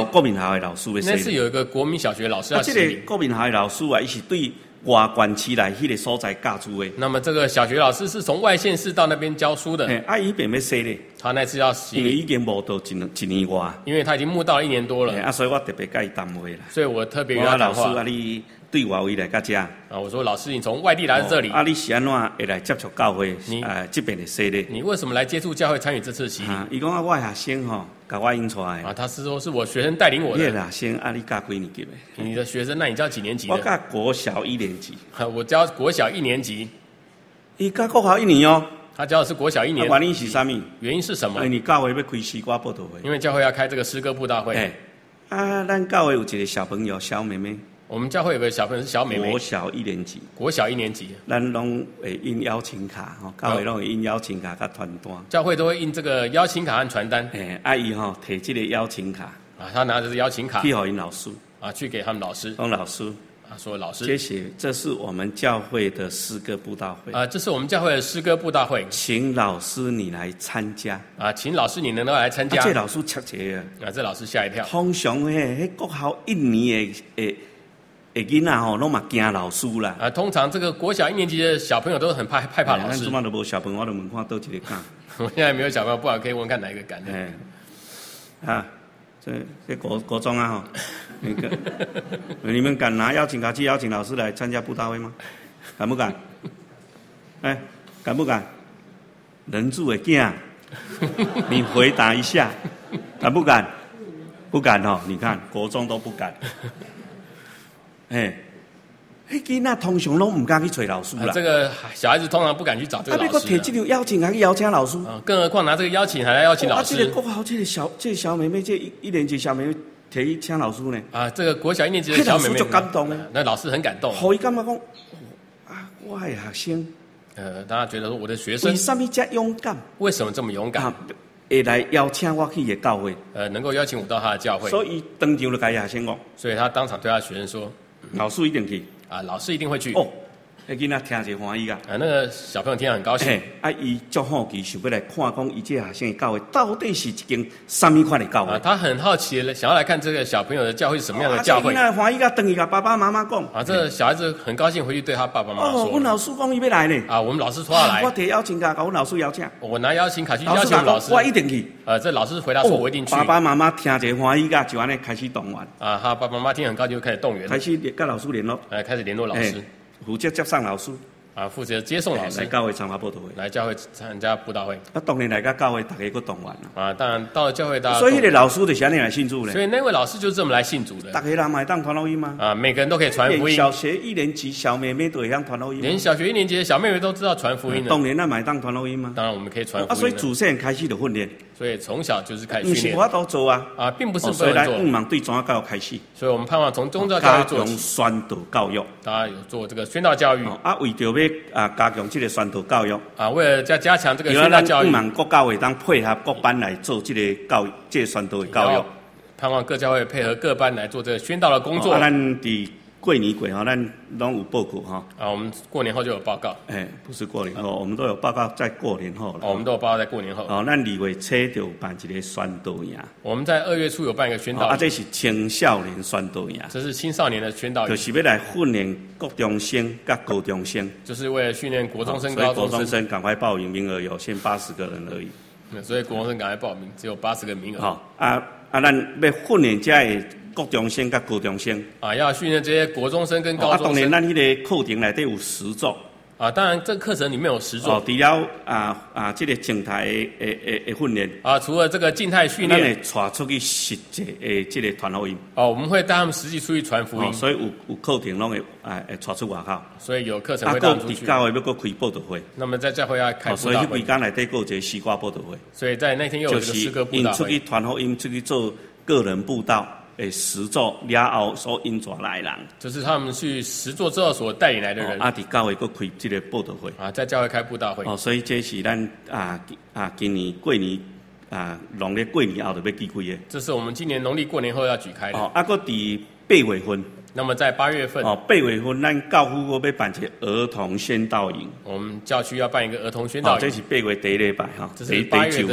找国民校的老师要洗礼。 那是有一个国民小学老师要啊， 洗礼。 这个国民校的老师啊，伊是对外县市内迄个所在教书的。 那么这个小学老师是从外县市到那边教书的。 嘿，啊，伊便要洗礼。 他那次要洗因为礼， 已经慕到一一年外。 因为他已经慕道了一年多了。 啊，所以我特别甲伊谈话啦。 所以我特别与我他谈话。 老师啊，你对外围来到这。 啊，我说老师，你从外地来到这里， 哦、啊，你是安怎会来接触教会？ 你呃，这边的洗礼。 你为什么来接触教会，参与这次洗礼？ 啊，伊讲啊，我的学生吼，甲我引出来。 啊，他是说是我学生带领我的。 你的学生啊，你教几年级的？ 你的学生，那你教几年级的？ 我教国小一年级。 我教国小一年级。 伊教国小一年哦。 他教的是国小一年。 原因是啥物？ 原因是什么？ 因为教会要开诗歌布道会。 因为教会要开这个诗歌布道会。 哎，啊，咱教会有一个小朋友，小妹妹。 我们教会有个小朋友是小妹妹， 国小一年级。 国小一年级， 咱拢会印邀请卡，吼，教会拢会印邀请卡甲传单。 教会都会印这个邀请卡和传单。 哎，阿姨吼摕这个邀请卡， 啊，他拿着这邀请卡去给因老师， 啊，去给他们老师。 讲老师， 啊，说老师， 谢谢，这是我们教会的诗歌布道会。 啊，这是我们教会的诗歌布道会， 请老师你来参加。 啊，请老师你能够来参加。 啊，这老师切一个， 啊，这老师吓一跳。 通常迄迄国校一年的诶。诶，囡仔吼，拢嘛惊老师啦。 啊，通常这个国小一年级的小朋友都很怕害怕老师。 咱即马都无小朋友，我就问看倒一个敢。 我现在没有小朋友，不好可以问看哪一个敢。 哎，啊，这这国国中啊吼，那个你们敢拿邀请卡去邀请老师来参加布道会吗？敢不敢？哎，敢不敢？人住的囝，你回答一下，敢不敢？不敢哦，你看国中都不敢。哎，迄囡仔通常拢唔敢去找老师啦、 啊。这个小孩子通常不敢去找这个老师。 啊，你摕这张邀请函去邀请老师。 啊，更何况拿这个邀请函来邀请老师。 啊，这个国小这个小这个小妹妹，这一一年级小妹妹摕去请老师呢。 啊，这个国小一年级的小妹妹， 老师就感动了。 那老师很感动。 好，伊感觉讲，啊，我的学生， 呃，大家觉得说我的学生为什么这勇敢？ 为什么这么勇敢？ 啊会来邀请我去的教会。 呃，能够邀请我到他的教会。 所以当场就甲学生讲。 所以他当场对他学生说。 老师一定去啊，老师一定会去。 哦，迄囡仔听者欢喜噶。 啊，那个小朋友听得很高兴。 啊，伊足好奇，想要来看讲伊这学生的教会到底是一间什么款的教会。 啊，他很好奇，想要来看这个小朋友的教会是什么样的教会。 啊，这囡仔欢喜噶，等于甲爸爸妈妈讲。 啊，这个小孩子很高兴回去对他爸爸妈妈说。 哦，阮老师讲伊要来呢。 啊，我们老师说要来。 我提邀请卡，甲阮老师邀请。 我拿邀请卡去邀请老师。 我一定去。 呃，这老师回答说我一定去。 爸爸妈妈听者欢喜噶，就安尼开始动员。 啊，他爸爸妈妈听很高兴，就开始动员。 开始跟老师联络。 呃，开始联络老师。 负责接上老师。 啊，负责接送老师来教会参加布道会， 来教会参加布道会。 啊，当然来到教会，大家个动员啦。 啊，当然到了教会，大家。 所以，那个老师就是安尼来信主的。 所以那位老师就是这么来信主的。 大家人买当传福音吗？ 啊，每个人都可以传福音。 小学一年级小妹妹都会当传福音。 连小学一年级的小妹妹都知道传福音的。 当然，那买当传福音吗？ 当然，我们可以传福音。 啊，所以自细开始就训练。 所以从小就是开始训练。 不是我都做啊。 啊，并不是不能做。所以，咱盼望对宗教教育开始。 所以我们盼望从宗教教育做起。 宣导教育。 大家有做这个宣导教育。 啊，为着要啊加强这个宣导教育。 啊，为了加加强这个宣导教育。 盼望各教会当配合各班来做这个教育，这个宣导的教育。 盼望各教会配合各班来做这个宣导的工作。 啊，咱伫过年过吼，咱拢有报告哈。 啊，我们过年后就有报告。 哎，不是过年后，我们都有报告在过年后了。 哦，我们都有报告在过年后。 哦，咱二月初就办一个宣导营。 我们在二月初有办一个宣导营。 啊，这是青少年宣导营。 这是青少年的宣导营。 就是要来训练国中生甲高中生。 就是为了训练国中生、高中生。 所以国中生赶快报名，名额有限八十个人而已。 所以国中生赶快报名，只有八十个名额。 好，啊啊，咱要训练这个国中生甲高中生。 啊，要训练这些国中生跟高中生。 啊，当然，咱迄个课程内底有实作。 啊，当然，这个课程里面有实作。 哦，除了啊啊，这个静态的诶诶诶训练。 啊，除了这个静态训练， 咱会带出去实际诶，这个传福音。 哦，我们会带他们实际出去传福音。 哦，所以有有课程拢会诶诶带出外口。 所以有课程会带出去。 啊，教会要搁开布道会。 那么在教会要开布道会。 所以迄几天内底搁有一个诗歌布道会。 所以在那天又有一个诗歌布道会。 就是因出去传福音，出去做个人布道。诶，实作了后所引转来人， 就是他们去实作之后所带领来的人。 哦、啊，伫教会佫开这个布道会。 啊，在教会开布道会。 哦，所以这是咱啊啊今年过年啊农历过年后就要举开的。 这是我们今年农历过年后要举开的。 哦，啊，佫伫八月份。 那么在八月份。 哦，八月份咱教区佫要办一个儿童宣导营。 我们教区要办一个儿童宣导营。 哦，这是八月第一礼拜哈。 这是八月的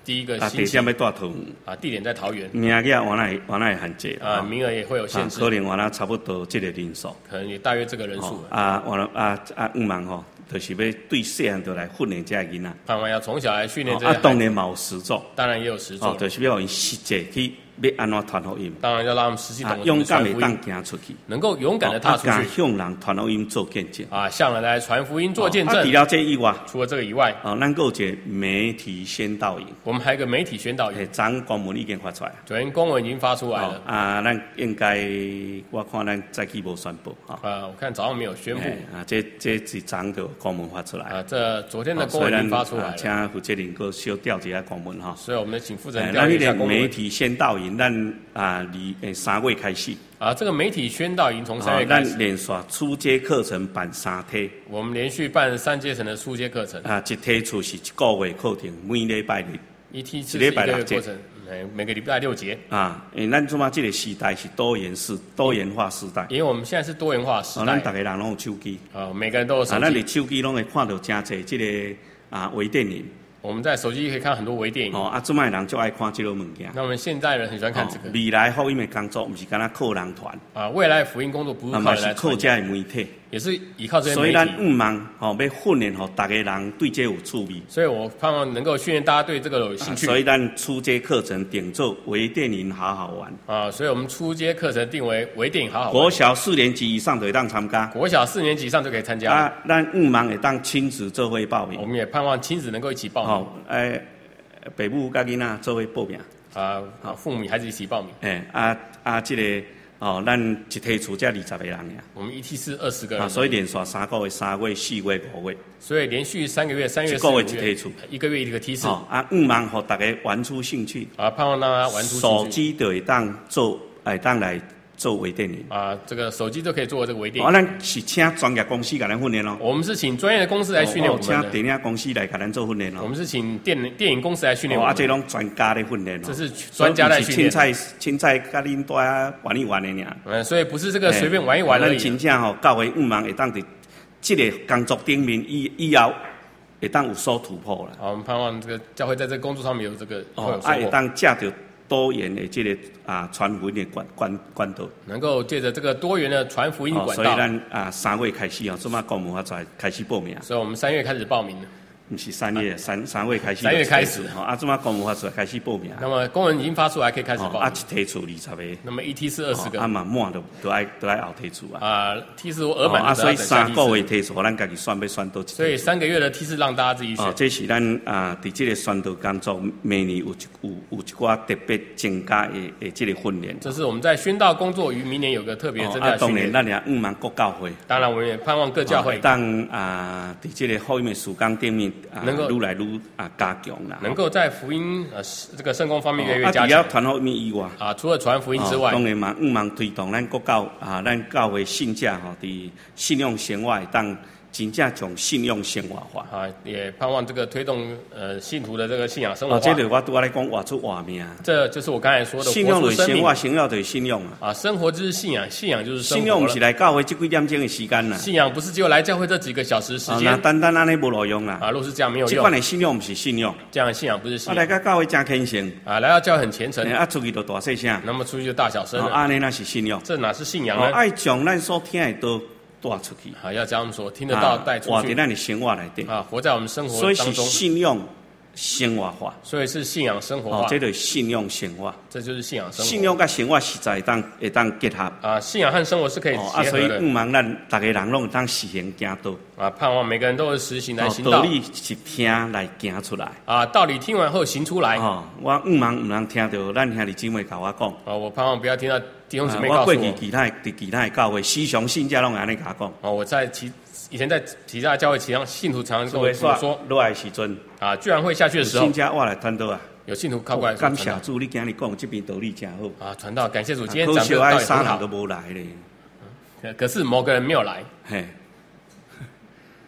第一个啊，地星期点要带桃园， 啊，地点在桃园名额原来原来会限制啊，名额也会有限制， 可能原来差不多这个人数， 可能也大约这个人数。 啊，原来啊啊，五万吼，就是要对细汉就来训练这囡仔。 盼望要从小来训练这些啊， 孩子。 当然嘛有实作， 当然也有实作， 哦，就是要用实际去要安怎传福音。 当然要让他们实际懂啊， 得勇敢传福音的当行出去， 能够勇敢的踏出啊， 去， 向人传福音做见证。 啊，向人来传福音做见证。 啊，除了这以外， 除了这个以外， 哦，咱还有一个媒体宣导营， 我们还有个媒体宣导营， 诶，昨公文已经发出来。 昨天公文已经发出来了。 啊，咱应该我看咱早起无宣布啊。 啊，我看早上没有宣布。 啊，这这是昨就公文发出来。 啊，这昨天的公文已经发出来了。 请负责人搁小调一下公文哈。 所以我们请负责人调一下公文。 媒体宣导营，咱啊，离诶三月开始。 啊，这个媒体宣导营从三月开始。 咱连续初阶课程办三梯。 我们连续办三阶层的初阶课程。 啊，一梯次是一个月课程，每礼拜日。 一梯次是一个月课程，每每个礼拜六节。 啊，因为咱即马这个时代是多元时多元化时代。 因为我们现在是多元化时代。 咱大家人拢有手机。 啊，每个人都有手机。 啊，咱的手机拢会看到真侪这个啊微电影。 我们在手机可以看很多微电影。 哦，啊，即卖人就爱看这个物件。 那我们现代人很喜欢看这个。 哦、未来福音的工作，不是干那靠人传。 啊，未来福音工作不是靠人来传。 是靠这些媒体。 也是依靠这些媒体。 所以咱毋望吼要训练吼，大家人对这有趣味。 所以我盼望能够训练大家对这个有兴趣。 啊、所以咱初阶课程定做微电影好好玩。 啊，所以我们初阶课程定为微电影好好玩。 国小四年级以上就会当参加。 国小四年级以上就可以参加。 啊，咱毋望会当亲子做伙报名。 我们也盼望亲子能够一起报名。 哦，诶、欸，父母甲囡仔做伙报名。 啊，好，父母孩子一起报名。 诶、欸，啊啊，这个。哦，咱一梯次才二十个人呀。 我们一梯是二十个人。 啊，所以连续三个月、三月、四月、五月。 所以连续三个月，三月、 四月一梯次， 一个月一个梯次。 哦，啊，毋望互大家玩出兴趣。 啊，盼望让他玩出兴趣。 手机就会当做，会当来做微电影。 啊，这个手机就可以做这个微电影。 哦，咱是请专业公司给咱训练咯。 我们是请专业的公司来训练我们的。 请电影公司来给咱做训练咯。 我们是请电电影公司来训练我们。 哦，啊，这拢专家的训练。 这是专家来训练。 凊彩凊彩甲恁大家玩一玩的尔。 嗯，所以不是这个随便玩一玩而已。 咱真正吼，教会毋望会当伫这个工作顶面以以后，会当有所突破啦。 好，我们盼望这个教会在这个工作上面有这个哦，啊，会当借着多元的这个啊传福音的管管管道， 能够借着这个多元的传福音管道。 哦、所以咱啊三月开始啊，这么公文发出来开始报名。 所以我们三月开始报名了。 不是三月，三三月开始。 三月开始， 哈啊，这么公文发出来开始报名。 那么公文已经发出来，可以开始报名。 啊，一梯次二十个。 那么一梯是二十个。 啊嘛满都都爱都爱后梯次啊。 啊，梯次我额满。 啊，所以三个月梯次，咱家己选要选多一。 所以三个月的梯次让大家自己选。 哦，这是咱啊，伫这个宣导工作，每年有一有有一寡特别增加的的这个训练。 这是我们在宣道工作于明年有个特别增加的训练。 啊，当然，咱也毋望各教会。 当然，我们也盼望各教会当啊，伫这个福音的事工顶面啊， 能够愈来愈啊加强啦。 能够在福音呃这个圣工方面越来越加强。 啊，除了传福音以外， 啊，除了传福音之外， 当然嘛，毋望推动咱国教啊，咱教会信者吼，伫信仰生活会当真正将信仰生活化。 啊，也盼望这个推动呃信徒的这个信仰生活化。 哦，这个我拄仔来讲活出活命。 这就是我刚才说的信仰就是生活，生活就是信仰啊。啊，生活就是信仰，信仰就是生活。 信仰不是来教会这几点钟的时间啦。 信仰不是只有来教会这几个小时时间。 啊，单单安尼无路用啦。 啊，若是这样没有用。 这款的信仰不是信仰。 这样的信仰不是信仰。 啊，来到教会真虔诚。 啊，来到教会很虔诚。 啊，出去就大细声。 那么出去就大小声了。 安尼那是信仰。 这哪是信仰呢？ 爱将咱所听的都带出去。 啊，要将我们所听得到带出去。 活在咱的生活内底。 啊，活在我们生活当中。 所以是信仰生活化。 所以是信仰生活化。 哦，这就是信仰生活。 这就是信仰生活。 信仰跟生活实在当会当结合。 啊，信仰和生活是可以结合的。 啊，所以毋望咱大家人拢当实行行道。 啊，盼望每个人都是实行来行道。 道理是听来行出来。 啊，道理听完后行出来。 哦，我毋望毋能听到咱兄弟姊妹甲我讲。 啊，我盼望不要听到弟兄姊妹告诉我。 我过去其他伫其他的教会，时常信者拢安尼甲我讲。 啊，我在其以前在其他教会，其他信徒常常跟我说， 落来时阵啊，聚完会下去的时候， 信者我来传道啊。 有信徒靠过来， 感谢主，你今日讲这边道理真好。 啊，传道，感谢主，今天讲的道理很好。三人都无来咧。 可是某个人没有来。 嘿。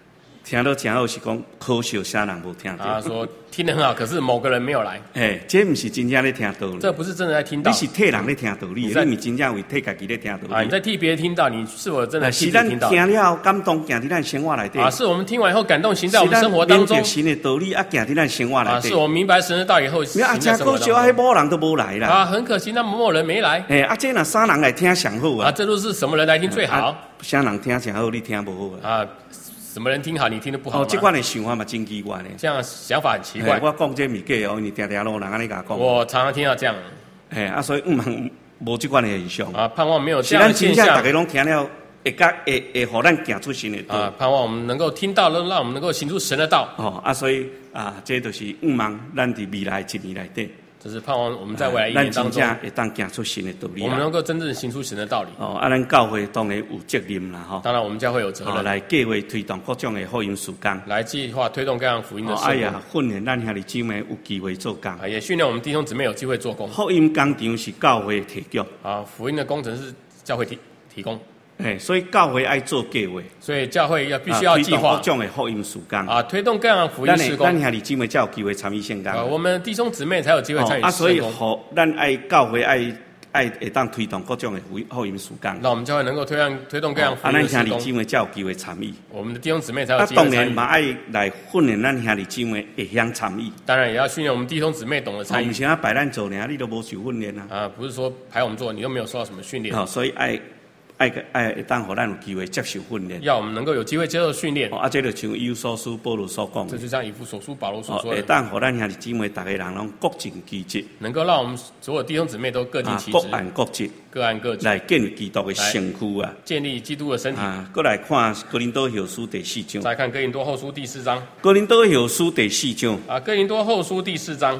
听到真好是讲可惜啥人无听到。 啊，说听得很好，可是某个人没有来。 哎，这不是真正在听道理， 这不是真的在听到。 你是替人在听道理，你不是真正为替家己在听道理。 啊，你在替别人听到，你是否真的替是自己听到？ 咱听了感动，行在咱生活内底。 啊，是我们听完以后感动，行在我们生活当中。 是咱明白神的道理，啊，行在咱生活内底。 啊，是我们明白神的道理以后，行在生活当中。 啊，真可惜，啊，某人都无来啦。 啊，很可惜，那某某人没来。 哎，啊，这若三人来听上好啊。 啊，这都是什么人来听最好？ 啥人听上好，你听不好啊？啊。什么人听好，你听得不好？ 哦，这款的想法嘛，真奇怪呢。 这样想法很奇怪。 我讲这咪假哦，因为常常路人安尼甲讲。 我常常听到这样。 哎，啊，所以唔通无这款的现象。 啊，盼望没有这样的现象。 是咱真正大家拢听了，会甲会会互咱行出神的道。 啊，盼望我们能够听到，让我们能够行出神的道。 哦，啊，所以啊，这就是唔望咱伫未来一年内底。 这是盼望我们在未来一年当中， 会当行出神的道理。 我们能够真正行出神的道理。 哦，啊，咱教会当然有责任啦，吼。 当然，我们教会有责任来计划推动各种的福音事工， 来计划推动各样福音的事工。 哎呀，训练咱兄弟姊妹有机会做工， 也训练我们弟兄姊妹有机会做工。 福音工场是教会提供， 啊，福音的工程是教会提提供。 哎，所以教会爱做计划， 所以教会要必须要计划各种的福音事工啊，推动各样福音事工。 咱兄弟姊妹才有机会参与圣工啊，我们弟兄姊妹才有机会参与圣工。 啊，所以好，咱爱教会爱爱会当推动各种的福音事工。 那我们教会能够推动推动各样福音事工。 啊，咱兄弟姊妹才有机会参与。 我们的弟兄姊妹才有机会参与。 啊，当然嘛爱来训练咱兄弟姊妹会晓参与。 当然也要训练我们弟兄姊妹懂得参与。 唔是啊，摆咱做呢，你都无受训练啊。 啊，不是说排我们做，你都没有受到什么训练。 好，所以爱。爱个爱会当互咱有机会接受训练， 要我们能够有机会接受训练。 哦，啊，这就像以弗所书保罗所讲， 这就像以弗所书保罗所说的， 会当互咱兄弟姊妹，大家人拢各尽其职， 能够让我们所有弟兄姊妹都各尽其职， 各按各职， 各按各职， 来建立基督的身躯啊， 建立基督的身体。 啊，过来看哥林多后书第四章， 再看哥林多后书第四章， 哥林多后书第四章啊，哥林多后书第四章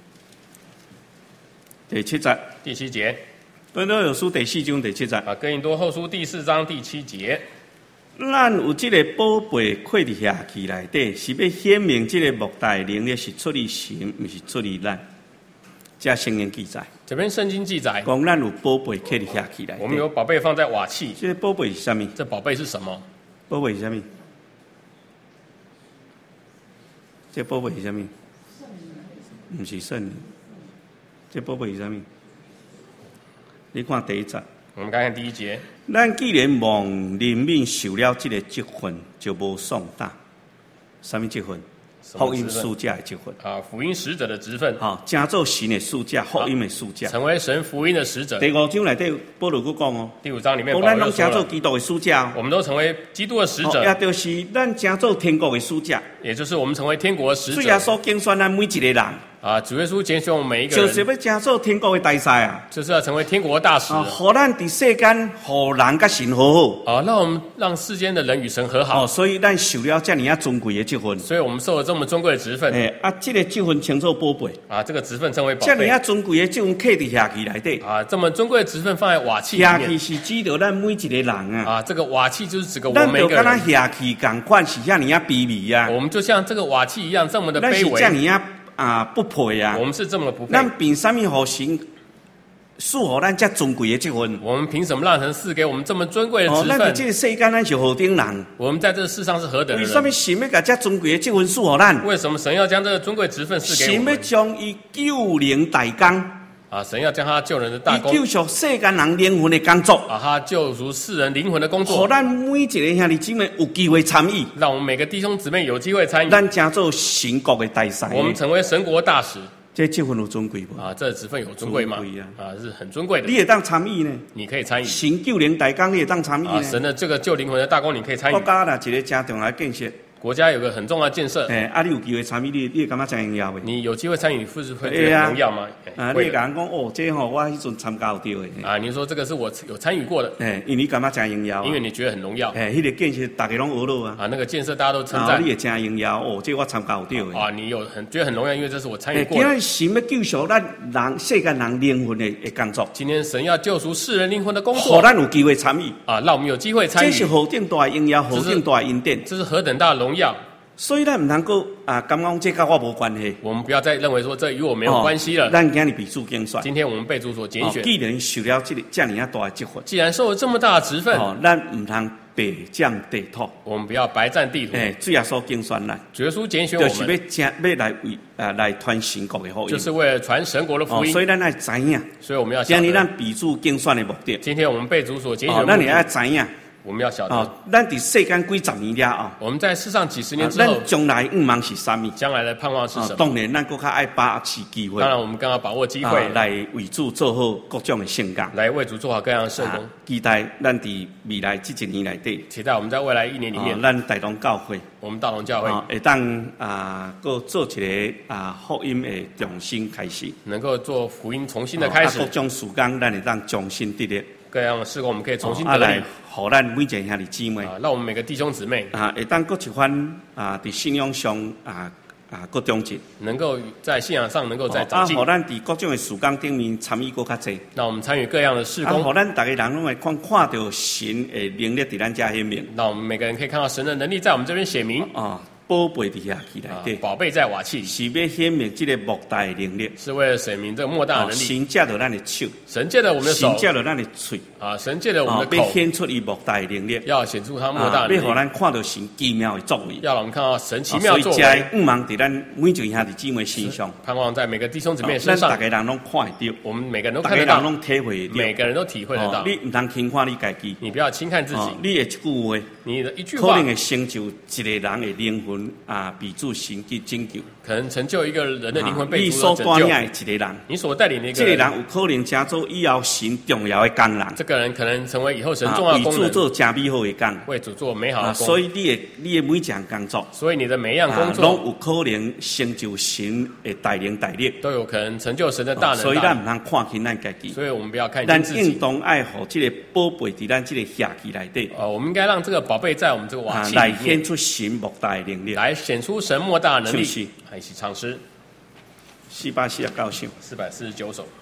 第七节， 第七节。 哥林多后书第四章第七节啊，哥林多后书第四章第七节， 咱有这个宝贝刻伫下去内底，是要显明这个莫大能力是出于神，不是出于咱。这圣经记载， 这边圣经记载， 讲咱有宝贝刻伫下去内底。 我们有宝贝放在瓦器。 这个宝贝是什么？ 这宝贝是什么？ 宝贝是什么？这宝贝是什么？不是圣灵。这宝贝是什么？你看第一节， 我们看看第一节。 咱既然蒙怜悯受了这个职分，就无丧胆。什么职分？福音使者的职分。 啊，福音使者的职分。 好，成做神的使者，福音的使者。 成为神福音的使者。 第五章内底保罗佫讲哦。 第五章里面保罗说了，咱拢成做基督的使者。 我们都成为基督的使者。 也就是咱成做天国的使者。也就是我们成为天国的使者。 主耶稣拣选咱每一个人。 啊，主耶稣拣选我们每一个人， 就是要成做天国的大使啊！ 就是要成为天国的大使， 啊，互咱伫世间，互人甲神和好。 啊，让我们让世间的人与神和好。 哦，所以咱受了这样啊尊贵的职分。 所以我们受了这么尊贵的职分。 诶，啊，这个职分称作宝贝。 啊，这个职分称为宝贝。 这样啊尊贵的职分刻伫下去内底。 啊，这么尊贵的职分放在瓦器里面。 下去是指着咱每一个人啊。 啊，这个瓦器就是指个我们每一个人。 咱就敢若下去共款是这样啊卑微啊。 我们就像这个瓦器一样这么的卑微。 咱是这样啊。啊，不配啊！ 我们是这么的不配。 咱凭什么互神赐予咱这尊贵的职分？ 我们凭什么让神赐给我们这么尊贵的职分？ 哦，咱在这个世间，咱是何等人？ 我们在这个世上是何等人？ 为什么神要把这尊贵的职分赐予咱？ 为什么神要将这个尊贵职分赐给我们？ 神要将伊救人大功。 啊，神要将他救人的大功， 救赎世间人灵魂的工作， 啊，他救赎世人灵魂的工作， 让咱每一个兄弟姊妹有机会参与， 让我们每个弟兄姊妹有机会参与， 咱成做神国的大使， 我们成为神国大使。 这职分有尊贵不？ 啊，这职分有尊贵吗？啊，啊，是很尊贵的。 你也当参与呢？ 你可以参与。 神救人大功，你也当参与呢？ 啊，神的这个救灵魂的大功，你可以参与。 国家啦，一个正重要的建设。 国家有个很重要的建设， 哎，啊，你有机会参与，你你会感觉真荣耀的？ 你有机会参与，会是会觉得荣耀吗？ 啊，你会讲讲哦，这吼我迄阵参加有到的。 啊，你说这个是我有参与过的， 哎，因为你感觉真荣耀， 因为你觉得很荣耀。 哎，迄个建设大家拢学了啊。 啊，那个建设大家都称赞。 你也真荣耀哦，这我参加有到的。 啊，你有很觉得很荣耀，因为这是我参与过的。 今天神要救赎咱人世间人灵魂的的工作。 今天神要救赎世人灵魂的工作， 让咱有机会参与。 啊，让我们有机会参与。 这是何等大的荣耀，何等大的恩典。 这是何等大的荣耀。 所以咱唔能够啊，感觉这跟我无关系。 我们不要再认为说这与我没有关系了。 咱今日被主拣选， 今天我们被主所拣选。 既然受了这个这样大的职分， 既然受了这么大的职分， 哦，咱唔通白占地土。 我们不要白占地图。 哎，主耶稣拣选咱， 主耶稣拣选我们， 就是要将要来为啊来传神国的福音， 就是为了传神国的福音。 所以咱要知影， 所以我们要今日咱被主拣选的目的。 今天我们被主所拣选的目的，咱的， 也要知影。 我们要晓得， 哦，咱伫世间几十年了啊， 我们在世上几十年之后， 咱将来愿望是啥物？ 将来的盼望是什么？ 当然，咱更加爱把握机会。 当然，我们更要把握机会， 来为主做好各种的圣工， 来为主做好各样的圣工。 期待咱伫未来这一年内底， 期待我们在未来一年里面， 咱大同教会， 我们大同教会会当啊，个做一个啊福音的重新开始， 能够做福音重新的开始。 各种事工，咱会当重新得力。 各样的事工，我们可以重新得力， 来，互咱每一个兄弟姊妹， 啊，让我们每个弟兄姊妹啊，会当各一番啊，伫信仰上啊啊，各中进， 能够在信仰上能够再长进。 啊，互咱伫各种的事工顶面参与更较济。 让我们参与各样的事工， 啊，互咱大家人拢会看看到神的能力伫咱遮显明。 让我们每个人可以看到神的能力在我们这边显明。 啊。宝贝伫遐起来，对， 宝贝在瓦器， 是要显明这个莫大的能力， 是为了显明这个莫大的能力。 神借着咱的手， 神借着我们的手， 神借着咱的嘴， 啊，神借着我们的口， 要显出伊莫大的能力， 要显出他莫大的能力， 要让咱看到神奇妙的作为， 要让我们看到神奇妙作为。 所以，愿望伫咱每一个兄弟姊妹身上， 盼望在每个弟兄姊妹身上， 咱大家人拢看得到， 我们每个人都看得到， 大家人拢体会得到， 每个人都体会得到。 你唔通轻看你家己， 你不要轻看自己， 你的一句话， 你的一句话， 可能会成就一个人的灵魂啊，被主神去拯救， 可能成就一个人的灵魂被主所拯救。一个人， 你所带领的一个人，这个人有可能成做以后神重要的工人。 这个人可能成为以后神重要的工人， 为主做真美好的工， 为主做美好的工。 所以你的你的每一项工作， 所以你的每一样工作， 拢有可能成就神的大能大力， 都有可能成就神的大能。 所以咱唔通看轻咱家己， 所以我们不要看轻自己。 咱应当爱护这个宝贝伫咱这个下期内底。 呃，我们应该让这个宝贝在我们这个瓦器来显出神莫大的能力， 来显出神莫大的能力。 是一起唱诗， 四百四十九首， 四百四十九首。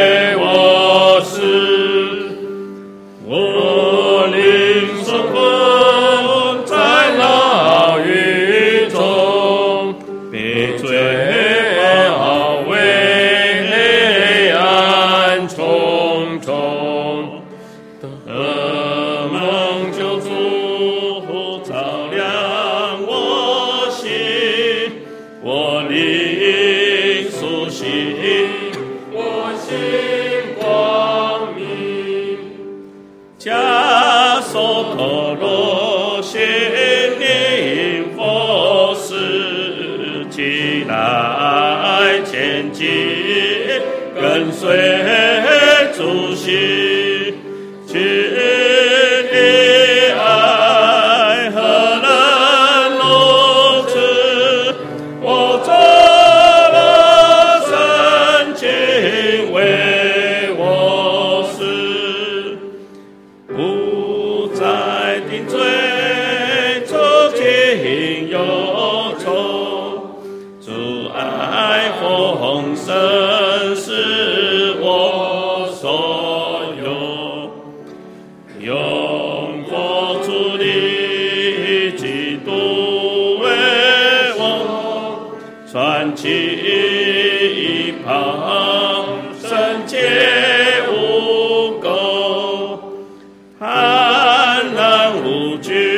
我领受。 落心灵佛事起来前进，跟随主席，去的爱何能如此？我做了圣经为我死，不再定罪，走进忧愁，主爱丰盛是我所有，用佛主的基督为我传奇一旁，圣洁无垢，安然无惧。